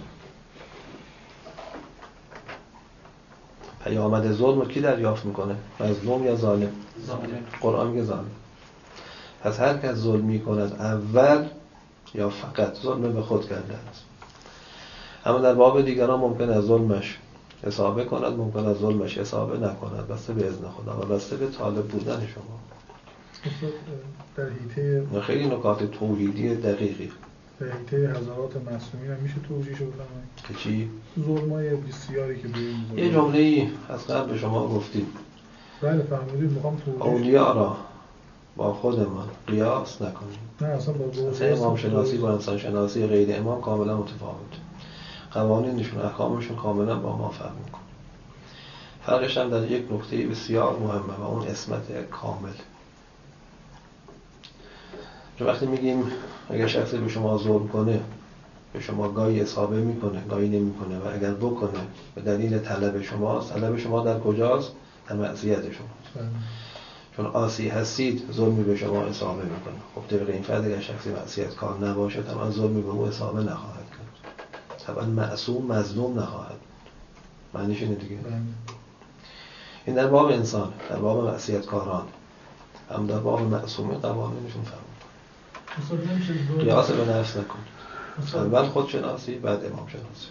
Speaker 2: پیامد ظلم رو کی دریافت میکنه؟ مظلوم یا ظالم؟ قرآن میگه ظالم. پس هر کس ظلم میکند اول یا فقط ظلم به خود کرده است. اما در باب دیگران ممکن است ظلمش اصابه کند، ممکن است ظلمش اصابه نکند، بسته به اذن خدا و بسته به طالب بودن شما.
Speaker 4: در حیطه
Speaker 2: خیلی نکات توحیدی دقیقی
Speaker 4: در حیطه حضرات معصومین هم میشه توجیهش بفرمایید
Speaker 2: که چی؟
Speaker 4: ظلمای بسیاری که به این ظلم.
Speaker 2: یه جمله‌ای از قبل شما گفتید.
Speaker 4: بله فهمیدید، میخوام توجیه.
Speaker 2: اولیاء را با خودمان قیاس نکنیم.
Speaker 4: نه اصلا با
Speaker 2: امام شناسی با انسان شناسی غیر امام کاملا متفاوت. قوانینشون، احکامشون کاملا با ما فرق میکنه. فرقش هم در یک نکته بسیار مهمه و اون عصمت کامل. چون وقتی میگیم اگر شخصی به شما ظلم کنه به شما گاهی اصابه میکنه گاهی نمیکنه و اگر بکنه به دلیل طلب شماست، طلب شما در کجاست؟ در معصیت شماست. چون عاصی هستید ظلمی به شما اصابه میکنه. خب طبق این فرض اگر شخصی معصیت کار نباشه طبعا ظلمی به او اصابه نخواهد کرد. طبعا معصوم مظلوم نخواهد. معنیش اینه دیگه. این در باب انسان، در باب معصیتکاران، هم در باب معصومه قوانینشون فرق. قیاس به نفس نکن. اول خودشناسی بعد امام شناسی.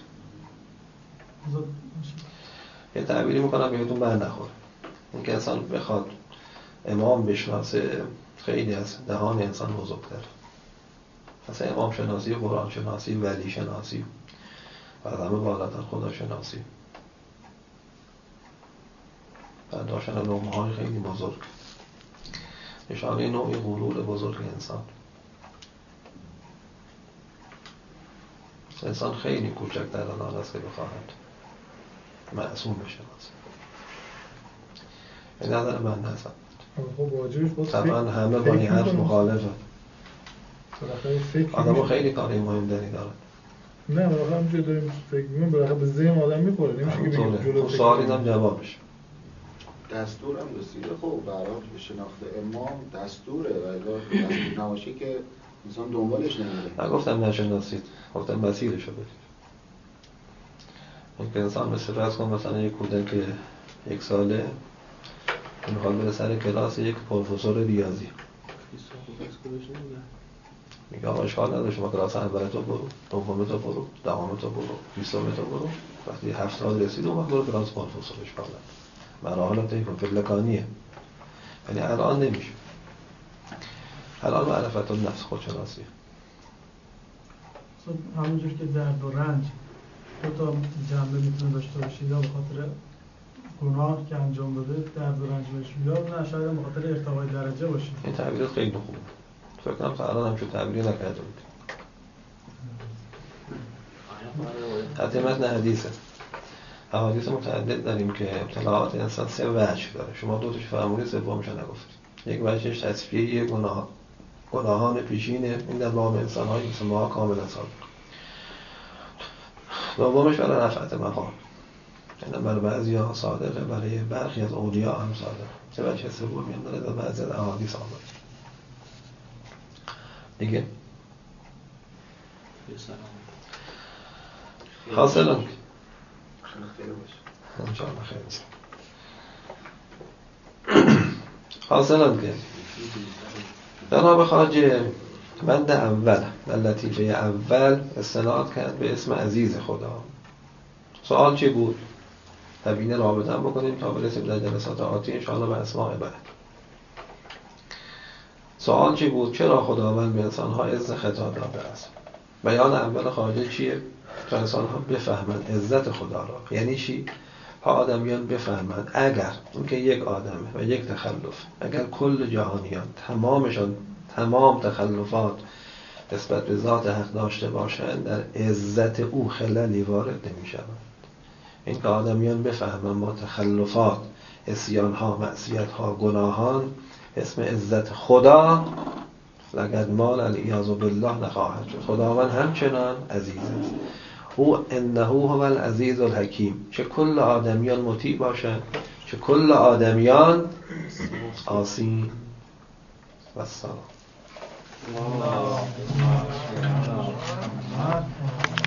Speaker 2: یه تعبیری میکنم بهتون بر نخوره. این که انسان بخواد امام بشناسه خیلی از دهان انسان بزرگتر. مثلا امام شناسی، قرآن شناسی، ولی شناسی و از همه بالاتر خدا شناسی و داشتن نوعه های خیلی بزرگ، نشانه نوعی غرور بزرگ انسان. انسان خیلی کوچکتر از آن است که بخواهد معصوم بشناسه. این نظر من هستم. طبعا همه با این حرف مخالفه. آدم خیلی کاری مهم داری دارن.
Speaker 4: نه واقعا همونجوری داریم فکر می‌کنیم بالاخره به ذهن آدم می‌خوره، نمیشه که بگیم جلو
Speaker 2: سوالی هم جوابش
Speaker 3: دستور هم رسیده. خب برای شناخت امام دستوره و اگر دستور نباشه که انسان دنبالش نمیره.
Speaker 2: نگفتم نشناسید، گفتم مسیرشو برید. اون که انسان مثل فرض کن مثلا یک کودک 1 ساله میخواد بره سر کلاس یک پروفسور ریاضی، میگه آقا اشکال نداره شما کلاس اول تو برو، دوم تو برو، دهم تو برو، 20 تو برو، وقتی 7 سال رسید اون وقت برو کلاس پروفسور. اشکال نداره. مراحل طی کن، فلکانیه. یعنی الان نمیشه. الان معرفت النفس خودشناسی.
Speaker 6: همونجور که درد و رنج دو تا جنبه میتونه داشته باشه، یا به خاطر گناه که انجام داده درد و رنج بهش میاد، نه شاید به خاطر ارتقای درجه باشه.
Speaker 2: این تعبیرات خیلی خوبه. فکر کنم تا الان همچون تعبیری نکرده بود. حتی متن حدیثه. احادیث متعدد داریم که اطلاعات انسان 3 وجه داره. شما 2 تاش فرمودید، سومش نگفتید. یک وجهش تصفیه گناهان پیشینه، این در باب انسان‌های مثل ما کاملا صادق. دومش برای رفعت مقام، یعنی برای بعضی‌ها صادقه، برای برخی از اولیاء هم صادقه. چه وجه سومی هم داره در بعضی از احادیث آمده. دیگه حاصل هم انشاءالله خیلی حاصل هم که جناب خواجه بند اول و لطیفه اول استناد کرد به اسم عزیز خدا. سوال چی بود؟ تبیین رابطه هم بکنیم تا برسیم در جلسات آتی انشاءالله به اسماء بعد. سوال چی بود؟ چرا خداوند به انسان‌ها عز خطاب داده است؟ بیان اول خواجه چیه؟ تا انسان‌ها بفهمند عزت خدا را. یعنی چی؟ ها آدمیان بفهمند اگر اون که یک آدمه و یک تخلف، اگر کل جهانیان تمامشان تمام تخلفات نسبت به ذات حق داشته باشند، در عزت او خللی وارد نمی‌شود. این که آدمیان بفهمند با تخلفات، عصیان‌ها، معصیت‌ها، گناهان اسم عزت خدا لقد مال العیاذ بالله نخواهد شد. خداوند همچنان عزیز است. او انه هو العزیز الحکیم. چه کل آدمیان مطیع باشند، چه کل آدمیان عاصی. و السلام.